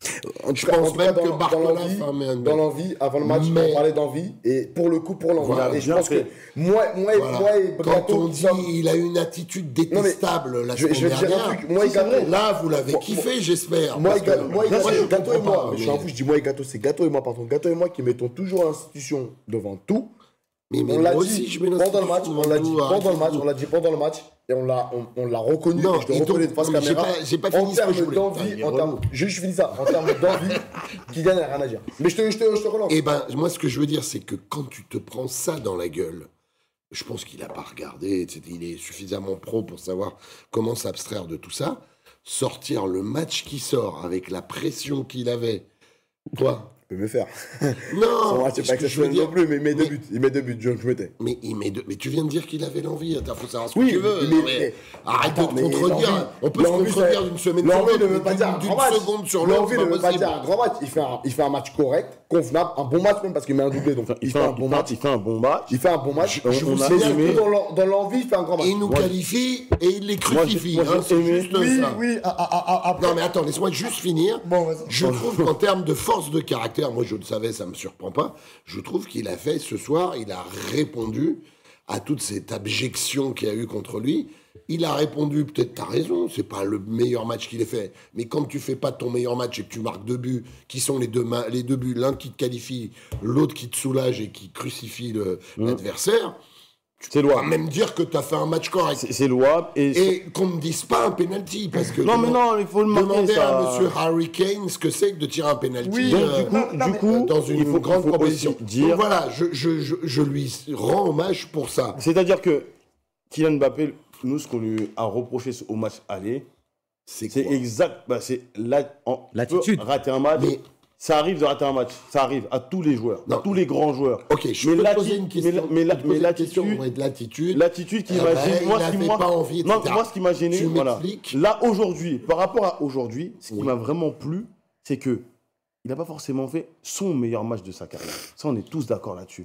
En Je tout cas- pense en tout cas, même dans- que dans Barcola l'envie- fait un meilleur Dans l'envie, avant le match, Mais- on parlait d'envie. Et pour le coup, pour l'envie. Voilà, et je bien pense fait. que moi, moi, et- Voilà. moi et Quand Brato, on qui dit sommes- il a une attitude détestable la je- semaine je vais te dire un dernière, truc, moi et c'est Gato- vrai. Là, vous l'avez Moi- kiffé, j'espère. Moi, parce et Ga- que- moi, et Gato, je Gato et comprends moi, pas, mais je mais- m'en fous, je dis moi et Gato, c'est Gato et moi, pardon. Gato et moi qui mettons toujours l'institution devant tout. Mais, mais On l'a moi dit aussi, je mets pendant le match, l'institution on l'a dit devant tout, pendant le arrêtez match, tout. on l'a dit pendant le match, et on l'a, on, on l'a reconnu. Non, et je te et donc- reconnais de face non, mais j'ai caméra. pas- j'ai pas en fini ce que je termes voulais. d'envie, Ah, il est en termes, relou. je, je finis ça, en termes d'envie, Kylian n'a rien à dire. Mais je te, je te, je te relance. Eh ben, moi, ce que je veux dire, c'est que quand tu te prends ça dans la gueule, je pense qu'il n'a pas regardé, et cetera. Il est suffisamment pro pour savoir comment s'abstraire de tout ça. Sortir le match qui sort avec la pression qu'il avait. Quoi Je peux me faire. Non Son match, c'est ce pas que je veux exceptionnel dire- non plus, mais il met deux mais- buts. Il met deux buts, je, je mettais. Mais, il met deux- mais tu viens de dire qu'il avait l'envie. Il faut savoir ce Oui, que tu veux. mais- Non, mais mais- arrête Attends, de mais te contredire. l'envie- On peut se l'envie, contredire ça- d'une semaine sur L'envie l'autre. ne veut mais pas dire un d'une grand match. seconde sur l'autre. L'envie ne c'est veut pas possible. dire un grand match. Il fait un, il fait un match correct, convenable, un bon match même parce qu'il met un doublé. Donc Il fait un bon match. Il fait un bon match. Il fait un bon match. Je- je On vous a signale mais que- dans l'en- dans l'envie, il fait un grand match. Et il nous Moi, j'ai- qualifie et il les Moi, j'ai- crucifie. moi, j'ai hein, c'est aimé- juste Oui, ça. oui, ah, ah, ah, après. Non mais attends, laisse-moi juste finir. Bon, vas-y. Je trouve qu'en termes de force de caractère, moi je le savais, ça me surprend pas. Je trouve qu'il a fait ce soir, il a répondu à toute cette abjection qu'il y a eu contre lui. Il a répondu, peut-être t'as raison, c'est pas le meilleur match qu'il ait fait, mais quand tu fais pas ton meilleur match et que tu marques deux buts, qui sont les deux, ma- les deux buts, l'un qui te qualifie, l'autre qui te soulage et qui crucifie le- l'adversaire, C'est tu vas louable. même dire que t'as fait un match correct. C'est c'est louable. Et, Et qu'on ne dise pas un penalty, parce que non, mais demande- non, il faut le marquer. Demandez ça. à Monsieur Harry Kane ce que c'est que de tirer un penalty. Oui, Donc, euh, du coup, non, non, du mais- coup, dans une il faut, grande il faut proposition. aussi dire. Donc voilà, je, je, je, je lui rends hommage pour ça. C'est-à-dire que Kylian Mbappé, nous, ce qu'on lui a reproché au match aller, C'est c'est quoi exact. Bah, c'est la- en- L'attitude. tu peux rater un match. Mais- Ça arrive de rater un match. Ça arrive à tous les joueurs, Non. à tous les grands joueurs. Ok, je Mais peux te l'atti- poser une question. mais la- mais la- je peux te poser mais une question, l'attitude- ouais, de l'attitude. L'attitude qui Eh m'a ben, gêné. Moi, il ce qui avait moi- pas envie, et non, cetera. moi, ce qui m'a gêné, Tu voilà. m'expliques Là, aujourd'hui, par rapport à aujourd'hui, ce qui Oui. m'a vraiment plu, c'est que il n'a pas forcément fait son meilleur match de sa carrière. Ça, on est tous d'accord là-dessus.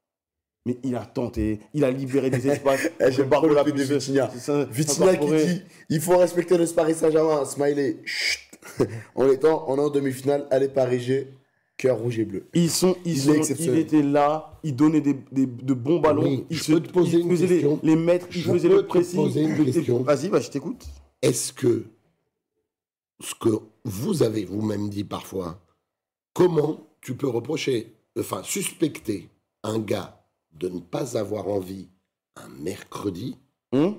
Mais il a tenté, il a libéré des espaces. Eh, j'aime Barbe trop le la tweet de puce- Vitinha. ça- Vitinha qui incorporé. dit il faut respecter le Paris Saint-Germain. Smiley, chut. En étant, on est en demi-finale, allez Paris G. Cœur rouge et bleu. Ils sont, ils Il est sont, exceptionnel. il était là, il donnait des, des- de bons ballons, Oui, il, je se, peux te poser il une faisait les, question. les mètres, il Je faisait peux le te pressing. poser une question. Vas-y, bah, je t'écoute. Est-ce que ce que vous avez vous-même dit parfois, comment tu peux reprocher, enfin suspecter un gars de ne pas avoir envie un mercredi Hum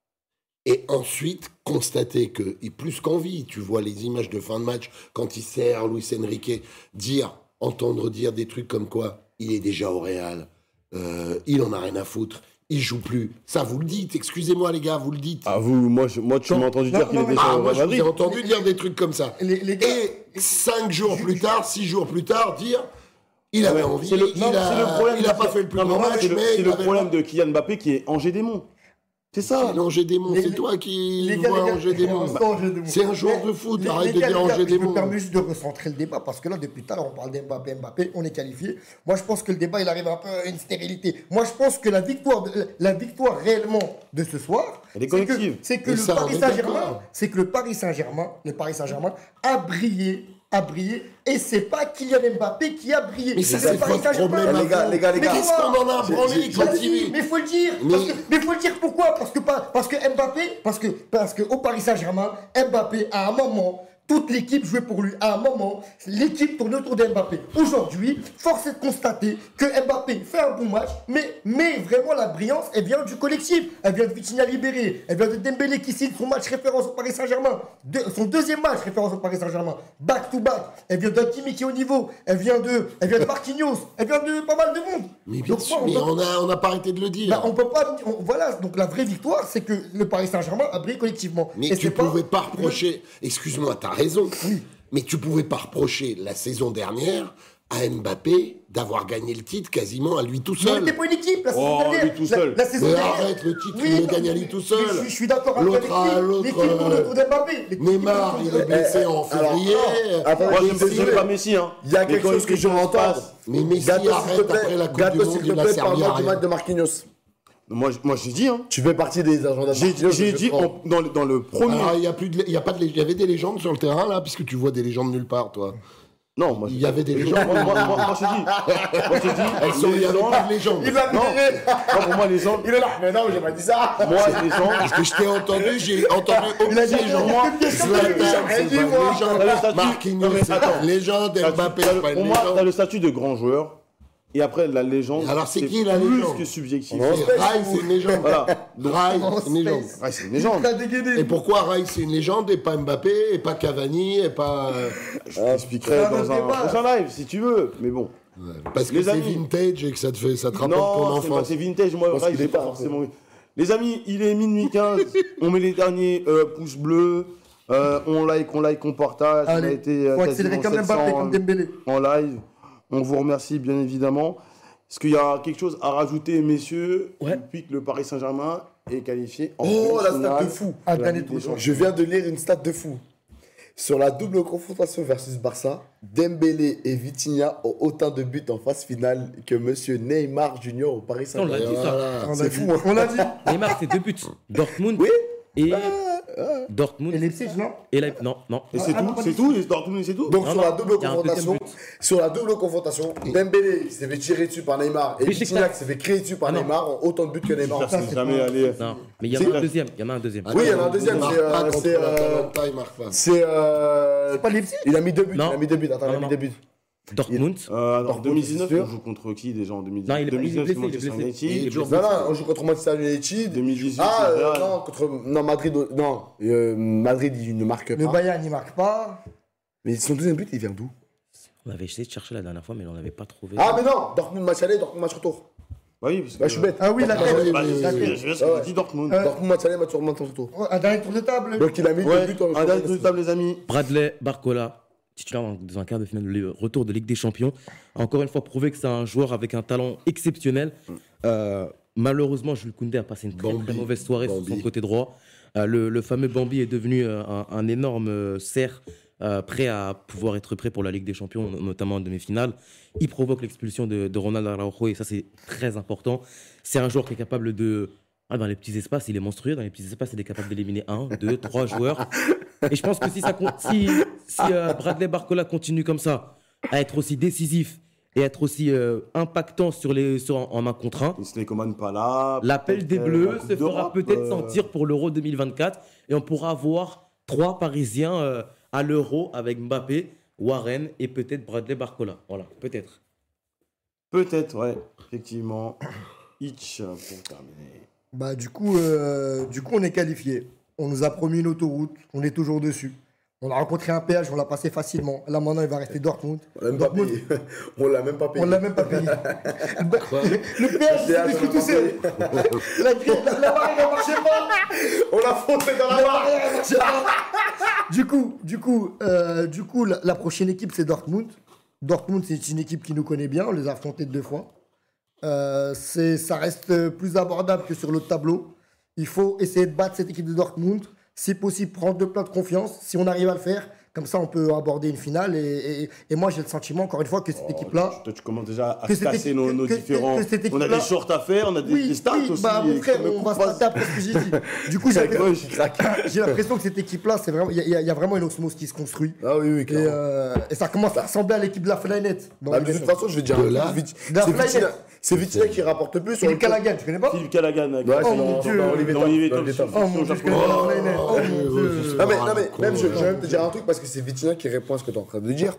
et ensuite constater que, et plus qu'envie, tu vois les images de fin de match quand il sert Luis Enrique, dire, entendre dire des trucs comme quoi il est déjà au Real, euh, il en a rien à foutre, il joue plus. Ça, vous le dites, excusez-moi les gars, vous le dites. Ah, vous, moi, je, moi tu m'as entendu Non, dire qu'il non, était mais- sur Ah, le moi, Real je vous ai Madrid. entendu dire des trucs comme ça. Les, les gars, Et cinq jours plus tard, six jours plus tard, dire il avait Ouais, envie, c'est le- il non, a, c'est le problème il a de- pas fait le plus non, mais grand moi, match, c'est le, mais c'est il le avait problème de Kylian Mbappé qui est Angers Démon. C'est ça. Angers Démon, Les- c'est les- toi qui les gars, vois les gars, Angers Démon. c'est Angers Démon. C'est un joueur Mais- de foot, les- arrête les de gars, dire les gars, Angers Je me Démon. permets juste de recentrer le débat parce que là, depuis tout à l'heure, on parle d'Mbappé, Mbappé, on est qualifié. Moi, je pense que le débat, il arrive un peu à une stérilité. Moi, je pense que la victoire, de- la victoire réellement de ce soir, Elle est c'est que- collective. c'est que Mais le ça, on Paris est Saint-Germain, d'accord. c'est que le Paris Saint-Germain, le Paris Saint-Germain a brillé. A brillé et c'est pas Kylian Mbappé qui a brillé. Mais ça, le c'est Paris votre Saint-Germain. problème, les gars, les gars, les Mais gars. Qu'est-ce qu'on en a J'ai- branlé j'ai- quand Vas-y, il... mais faut le dire. Mais- Parce que, mais faut le dire pourquoi Parce que pas, parce que Mbappé, parce que parce que au Paris Saint-Germain, Mbappé à un moment, toute l'équipe jouait pour lui. À un moment, l'équipe tournait autour d'Mbappé. Aujourd'hui, force est de constater que Mbappé fait un bon match, mais mais vraiment la brillance, elle vient du collectif. Elle vient de Vitinha Libéré, elle vient de Dembélé qui signe son match référence au Paris Saint-Germain, De- son deuxième match référence au Paris Saint-Germain, back to back. Elle vient d'un Kimi qui est au niveau. Elle vient de, elle vient de Marquinhos. Elle vient de pas mal de monde. Mais bien Donc, sûr, moi, on mais peut- on a, on n'a pas arrêté de le dire. bah, on peut pas. on- voilà, donc la vraie victoire, c'est que le Paris Saint-Germain a brillé collectivement. Mais Et tu c'est pouvais pas reprocher, excuse-moi, t'as raison, mais tu pouvais pas reprocher la saison dernière à Mbappé d'avoir gagné le titre quasiment à lui tout Mais on seul. n'était pas une équipe la saison Oh, dernière. lui tout La- seul. La, saison Mais dernière. arrête, le titre, Oui, il le non, gagne à lui tout mais seul. Je, suis- je suis d'accord avec L'autre lui. à l'autre, L'équipe tourne euh, autour d'Mbappé. L'équipe Neymar, tourne il autour est blessé en alors, février. attends, Moi, je j'aime suis j'aime désolé. pas Messi. Hein. Il y a Mais quelque quand chose il que je veux se entendre. passe- Mais Messi Gâteau, s'il te arrête plaît. après la Coupe Gâteau, du Monde, s'il te il a plaît, servi à parle-moi du match rien. de Marquinhos. Moi, je- moi, j'ai dit. Hein. Tu fais partie des agendas de J'ai Marquinhos. j'ai je dit prends. en- dans, le, dans le premier. Alors, il y a plus de, il y a pas de, lé- il y avait des légendes sur le terrain là, puisque tu vois des légendes nulle part, toi. Non, moi, Il y avait des légendes. Moi, moi, moi, moi, je t'ai dit. Moi, je t'ai dit. Elles sont, il y avait légendes- pas de légendes. Il va Non. virer. Non, pour moi, les gens. Il est là. Mais non, j'ai pas dit ça. Moi, les gens. Parce que je t'ai entendu, j'ai entendu aucune a dit- légende. il a dit- Zlatan, J'ai c'est dit, pas moi. une légende. T'as le statut- Marquinhos, Non, mais c'est attends. pas une légende. T'as- Mbappé, t'as le- c'est pas une Pour moi, t'as légende. le statut de grand joueur. Et après, la légende. Alors, c'est qui, la plus légende que subjectif. Et Rai, c'est une légende. Voilà. Rai, c'est une légende. Ouais, c'est une légende. T'as dégainé. Et pourquoi Rai, c'est une légende et pas Mbappé, et pas Cavani, et pas. euh, Je t'expliquerai c'est un dans autre un débat. prochain live, si tu veux. Mais bon. Parce que Les c'est amis. vintage et que ça te, fait, ça te rappelle ton Non, c'est pas- enfance. c'est vintage. Moi, pense Rai, qu'il j'ai est pas pas, forcément. Les amis, il est minuit quinze. On met les derniers euh, pouces bleus. Euh, on like, on like, on partage. on a Allez, été euh, faut accélérer quasiment comme Mbappé, sept cents comme Dembélé. en live. On vous remercie bien évidemment. Est-ce qu'il y a quelque chose à rajouter, messieurs, Ouais. depuis que le Paris Saint-Germain est qualifié en Oh, la demi-finale stat de fou. Ah, de la dernier Ligue tour. des Champions. Je viens de lire une stat de fou. Sur la double confrontation versus Barça, Dembélé et Vitinha ont autant de buts en phase finale que Monsieur Neymar Junior au Paris On l'a Saint-Germain. dit ça. On C'est l'a fou, dit. hein. On l'a dit. Neymar, c'est deux buts. Dortmund Oui. et. Et Dortmund Leipzig, non et la. Non, non. Et c'est Ah, tout, ah, c'est tout, les Dortmund, c'est tout. Donc Non, sur non, la double il y a un confrontation, deuxième sur la double confrontation, Dembélé qui s'est fait tirer dessus par Neymar et Mais c'est Vitinha que- qui s'est fait créer dessus par Ah non. Neymar ont autant de buts que Neymar. Ça, c'est jamais allé. Non. Mais il y en Si. a un deuxième. Il y en a un deuxième. Oui, il y en a un deuxième, Il marque c'est, pas euh, contre c'est, euh, l'Atalanta, il marque pas. C'est euh, Pas Leipzig. il a mis deux buts, Non. il a mis deux buts. Attends, il Non, a mis non. deux buts. Dortmund. Euh, alors, Dortmund, deux mille dix-neuf, c'est sûr. on joue contre qui déjà en deux mille dix-neuf Non, il est- il est deux mille dix-neuf, c'est blessé, il est Manchester blessé. United. Il est blessé. Non, non, on joue contre Manchester United. deux mille dix-huit, Ah, c'est euh, Real. non, contre non Madrid, non, euh, Madrid il ne marque Le pas. Bayern, il marque pas. Mais son deuxième but, il vient d'où? On avait essayé de chercher la dernière fois, mais on n'avait pas trouvé. Ah, mais non, Dortmund match aller, Dortmund match retour. Bah oui, parce que. Bah, je suis bête. Ah oui, la Dortmund, tête. Bah, Oui, c'est- la oui, c'est- tête. c'est bien ce que j'ai dit Dortmund. Euh, Dortmund match aller, match match retour. Ouais, un dernier tour de table. Donc il a mis Ouais, deux buts en un dernier tour de table, les amis. Bradley Barcola, titulaire dans- dans un quart de finale de le retour de Ligue des Champions, a encore une fois prouvé que c'est un joueur avec un talent exceptionnel. Euh, malheureusement, Jules Koundé a passé une très, Bambi. très mauvaise soirée sur Bambi. son côté droit. Euh, le, le fameux Bambi est devenu euh, un, un énorme euh, cerf euh, prêt à pouvoir être prêt pour la Ligue des Champions, notamment en demi-finale. Il provoque l'expulsion de, de Ronald Araujo et ça c'est très important. C'est un joueur qui est capable de... Ah, dans les petits espaces, il est monstrueux. Dans les petits espaces, il est capable d'éliminer un, deux, trois joueurs. Et je pense que si, ça, con- si, si euh, Bradley Barcola continue comme ça, à être aussi décisif et être aussi euh, impactant sur les, sur, en, en un contre un, Kingsley Coman pas là. l'appel des peut-être, Bleus euh, la Coupe se fera d'Europe, peut-être euh, sentir pour l'Euro deux mille vingt-quatre et on pourra avoir trois Parisiens euh, à l'Euro avec Mbappé, Warren et peut-être Bradley Barcola. Voilà, peut-être. Peut-être, ouais, effectivement. Hitch pour terminer. Bah, du coup, euh, du coup, on est qualifié. On nous a promis une autoroute. On est toujours dessus. On a rencontré un péage, on l'a passé facilement. Là, maintenant, il va rester Dortmund. On l'a même pas Dortmund, payé. On l'a même pas payé. on l'a même pas payé. Le péage, Le péage, c'est on l'a tout seul. La la- la barrière ne marchait pas. On l'a faussé dans la La barre. barrière ne marchait pas. Du coup, du coup, euh, du coup la, la prochaine équipe, c'est Dortmund. Dortmund, c'est une équipe qui nous connaît bien. On les a affrontés deux fois. Euh, c'est- ça reste plus abordable que sur l'autre tableau. Il faut essayer de battre cette équipe de Dortmund. Si possible, prendre de plein de confiance. Si on arrive à le faire, comme ça, on peut aborder une finale. Et, et- et moi, j'ai le sentiment, encore une fois, que cette Oh, équipe-là. Toi, tu commences déjà à Que se cette casser équipe- nos, que- nos que- différents. que cette On a équipe-là- des shorts à faire, on a des, des stats aussi. bah, mon et frère, comme on va se Coupe taper après ce que j'ai dit. Du coup, j'ai Ouais, je craque. j'ai l'impression que cette équipe-là, c'est vraiment, il y, a- il y a vraiment une osmose qui se construit. Ah oui, oui, Et, clairement. euh, et ça commence à ressembler à l'équipe de la Flynette. dans Bah, les de toute dessin. façon, je vais dire De un truc, là- Vit- De la c'est Flynet. Vitinha- c'est Vitinha qui rapporte le plus. sur Philippe le- Callaghan, tu connais pas? Philippe Callaghan. avec- Ouais, Oh c'est mon dans- Dieu. dans Olivier Dans Tom, Olivier dans Tom, Olivier Tom. Oh mon Dieu, je connais pas la Flynette. Oh mon Dieu. Non mais, non, mais même, je, je vais même te dire un truc parce que c'est Vitinha qui répond à ce que tu es en train de dire.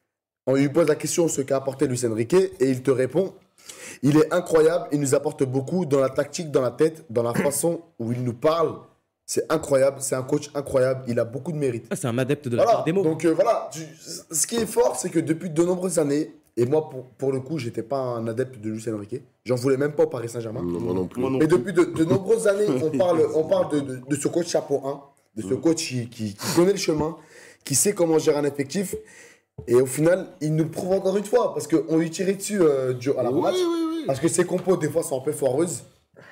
On lui pose la question ce qu'a apporté Luis Enrique et il te répond. Il est incroyable, il nous apporte beaucoup dans la tactique, dans la tête, dans la façon où il nous parle. C'est incroyable, c'est un coach incroyable, il a beaucoup de mérite. Ah, c'est un adepte de la Voilà, part des mots. donc euh, voilà, tu- ce qui est fort, c'est que depuis de nombreuses années, et moi pour, pour le coup, j'étais pas un adepte de Luis Enrique, j'en voulais même pas au Paris Saint-Germain. Non, moi non plus. Moi non Mais plus. depuis de, de nombreuses années, on parle, on parle de, de- de ce coach chapeau un, de ce coach qui, qui- qui connaît le chemin, qui sait comment gérer un effectif. Et au final, il nous le prouve encore une fois, parce qu'on lui tirait dessus euh, du- à la Oui, match. oui, oui. Parce que ses compos, des fois, sont un peu foireuses.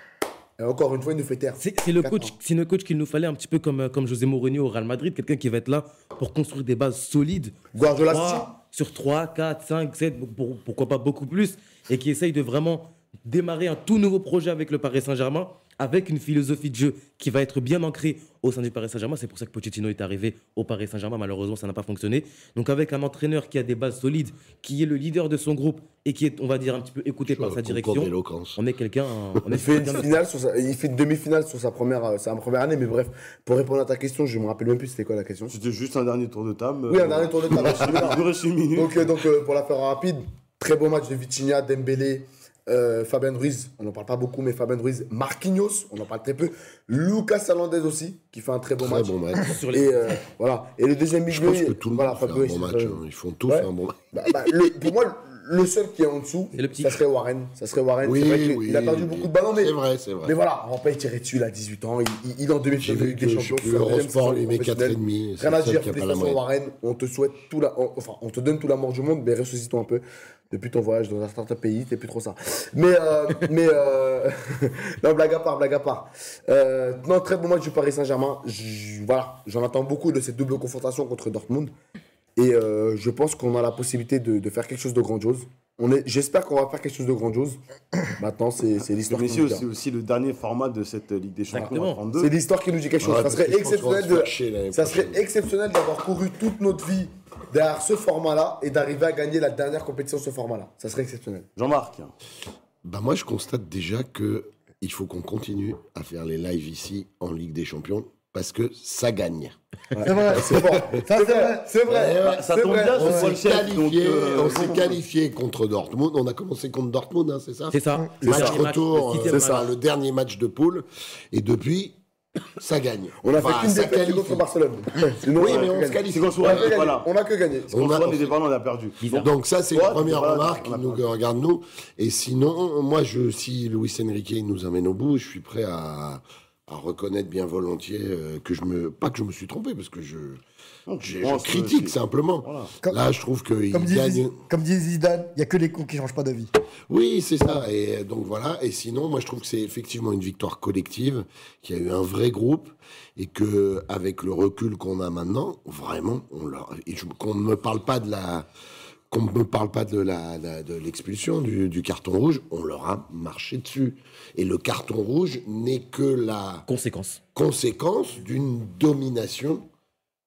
Et encore une fois, il nous fait taire. C'est c'est le Quatre coach, ans. c'est le coach qu'il nous fallait un petit peu comme, euh, comme José Mourinho au Real Madrid, quelqu'un qui va être là pour construire des bases solides. Guardiola Trois- City. sur trois, quatre, cinq, sept, pour- pourquoi pas beaucoup plus, et qui essaye de vraiment démarrer un tout nouveau projet avec le Paris Saint-Germain, avec une philosophie de jeu qui va être bien ancrée au sein du Paris Saint-Germain. C'est pour ça que Pochettino est arrivé au Paris Saint-Germain. Malheureusement, ça n'a pas fonctionné. Donc avec un entraîneur qui a des bases solides, qui est le leader de son groupe et qui est, on va dire, un petit peu écouté par sa Concours direction, d'éloquence. on est quelqu'un... on est Il fait une quelqu'un de- finale sur sa- il fait une demi-finale sur sa première, euh, sa première année, mais bref, pour répondre à ta question, je me rappelle même plus c'était quoi la question. C'était juste un dernier tour de table. Oui, un dernier tour de table. Il reste une minute. Donc, euh, donc euh, pour la faire rapide, très beau match de Vitinha, Dembélé, euh, Fabien Ruiz, on n'en parle pas beaucoup, mais Fabien Ruiz, Marquinhos, on en parle très peu, Lucas Hernandez aussi, qui fait un très bon Très match. bon match. sur les- Et euh, voilà. Et le deuxième Je milieu, pense que tout le voilà, monde fait un Fabio, bon c'est- match. euh, hein. Ils font tous ouais. un bon match. bah, bah, le- pour moi, le seul qui est en dessous, C'est le petit. ça serait Warren. Ça serait Warren. Oui, c'est vrai qu'il oui. il a perdu beaucoup de ballons, mais, C'est vrai, c'est vrai. mais voilà, on va pas y tirer dessus, il a dix-huit ans, il, il, il est en J'ai demi-finale de vu Ligue que des je Champions. sais plus, c'est sa deuxième Eurosport saison lui met quatre professionnelle. virgule cinq. C'est Rien à le seul dire, qui a pas la félicitations moyenne. Warren, on te souhaite tout la, on- enfin, on te donne tout l'amour du monde, mais ressuscite-toi un peu. Depuis ton voyage dans un certain pays, t'es plus trop ça. Mais, euh, mais euh, non, blague à part, blague à part. Euh, non, très bon match du Paris Saint-Germain. J- Voilà, j'en attends beaucoup de cette double confrontation contre Dortmund. Et euh, je pense qu'on a la possibilité de, de faire quelque chose de grandiose. On est, j'espère qu'on va faire quelque chose de grandiose. Maintenant, c'est, c'est l'histoire qui Messieurs, nous c'est dit. aussi le dernier format de cette Ligue des Champions Exactement. à trente-deux. C'est l'histoire qui nous dit quelque chose. Ouais, ça parce serait que je pense qu'on va exceptionnel se de, faire chier l'année ça serait prochaine. exceptionnel d'avoir couru toute notre vie derrière ce format-là et d'arriver à gagner la dernière compétition de ce format-là. Ça serait exceptionnel. Jean-Marc. Bah moi, je constate déjà que il faut qu'on continue à faire les lives ici en Ligue des Champions parce que ça gagne. C'est vrai. C'est fort. Ça, c'est vrai. C'est vrai. Ouais, ouais, ça c'est tombe vrai. bien, On ce soit le s'est chef, donc, qualifié, euh, on s'est qualifié contre Dortmund. On a commencé contre Dortmund, hein, c'est ça C'est ça. Le match dernier retour, le euh, sixième c'est ça, match. le dernier match de poule. Et depuis, ça gagne. On a Enfin, fait qu'une ça défaite qualifie. contre Barcelone. Sinon, Oui, on a mais que on se gagné. qualifie. C'est quand On Soura a n'est que pas gagné. là. On a que gagné. C'est quand On a- Soura n'était pas là, on a perdu. Bizarre. Donc ça, c'est Ouais, la première voilà, remarque on a qui nous perdu. regarde nous. Et sinon, moi, je, si Luis Enrique nous amène au bout, je suis prêt à, à reconnaître bien volontiers euh, que je me... Pas que je me suis trompé, parce que je, Donc, je je, je pense, critique euh, simplement. Voilà. Comme- Là, je trouve qu'il Comme dit, gagne... comme dit Zidane, il n'y a que les cons qui ne changent pas d'avis. Oui, c'est ça. Et donc voilà. Et sinon, moi, je trouve que c'est effectivement une victoire collective, qu'il y a eu un vrai groupe, et que avec le recul qu'on a maintenant, vraiment, on leur... et je- qu'on ne me parle pas de la, qu'on ne me parle pas de la, la- de l'expulsion du, du carton rouge, on leur a marché dessus. Et le carton rouge n'est que la Conséquence. conséquence d'une domination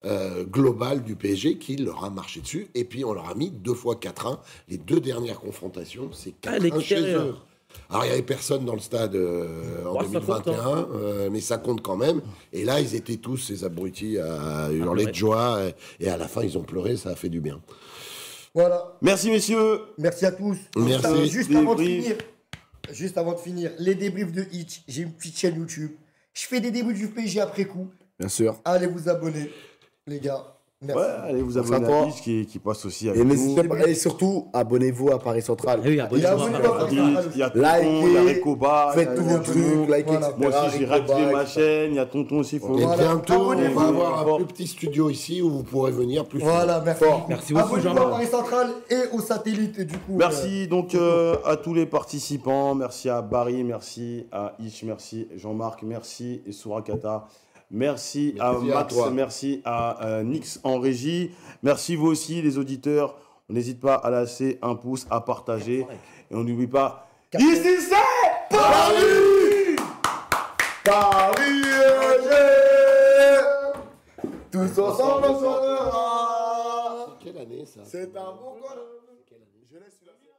euh, global du P S G qui leur a marché dessus. Et puis on leur a mis deux fois quatre un. Les deux dernières confrontations, c'est Ah, quatre un chez l'extérieur. eux. Alors il n'y avait personne dans le stade euh, en Ouais, ça deux mille vingt et un, compte, hein. euh, mais ça compte quand même. Et là, ils étaient tous, ces abrutis, à hurler ouais. de joie. Et, et à la fin, ils ont pleuré, ça a fait du bien. Voilà. Merci, messieurs. Merci à tous. Merci. Euh, Juste avant de Débrief. finir, juste avant de finir, les débriefs de Hitch. J'ai une petite chaîne YouTube. Je fais des débriefs du P S G après coup. Bien sûr. Allez vous abonner, les gars. Merci. Ouais, allez vous Merci abonner à à toi. Twitch qui, qui passe aussi Et avec nous. n'hésitez pas. Et surtout, abonnez-vous à Paris Central. Ah oui, abonnez-vous. Et abonnez-vous à Paris Il y a- Central. il y a Tonton, Likez, il y a Recoba. Faites il y a- tous il y a vos tout le monde. trucs, likez, Voilà. et cetera. Moi aussi, j'ai Recoba, réactivé ma et cetera. chaîne. Il y a Tonton aussi. Faut... Et Voilà. bientôt, on Abonnez-vous. va avoir un Fort. plus petit studio ici où vous pourrez venir plus souvent. Voilà, merci. Fort. Merci beaucoup, Abonnez-vous à Jean-Marc. Paris Central et au satellite, du coup. Merci donc euh, à tous les participants. Merci à Barry, merci à Ish, merci Jean-Marc, merci et Sourakata. Merci à Merci à Max, toi. merci à euh, Nix en régie. Merci vous aussi les auditeurs. On n'hésite pas à lâcher un pouce, à partager. Et on n'oublie pas, ici c'est Paris. Paris F G. Tous ensemble on sera. Quelle année ça C'est un bon col. Je laisse celui-là.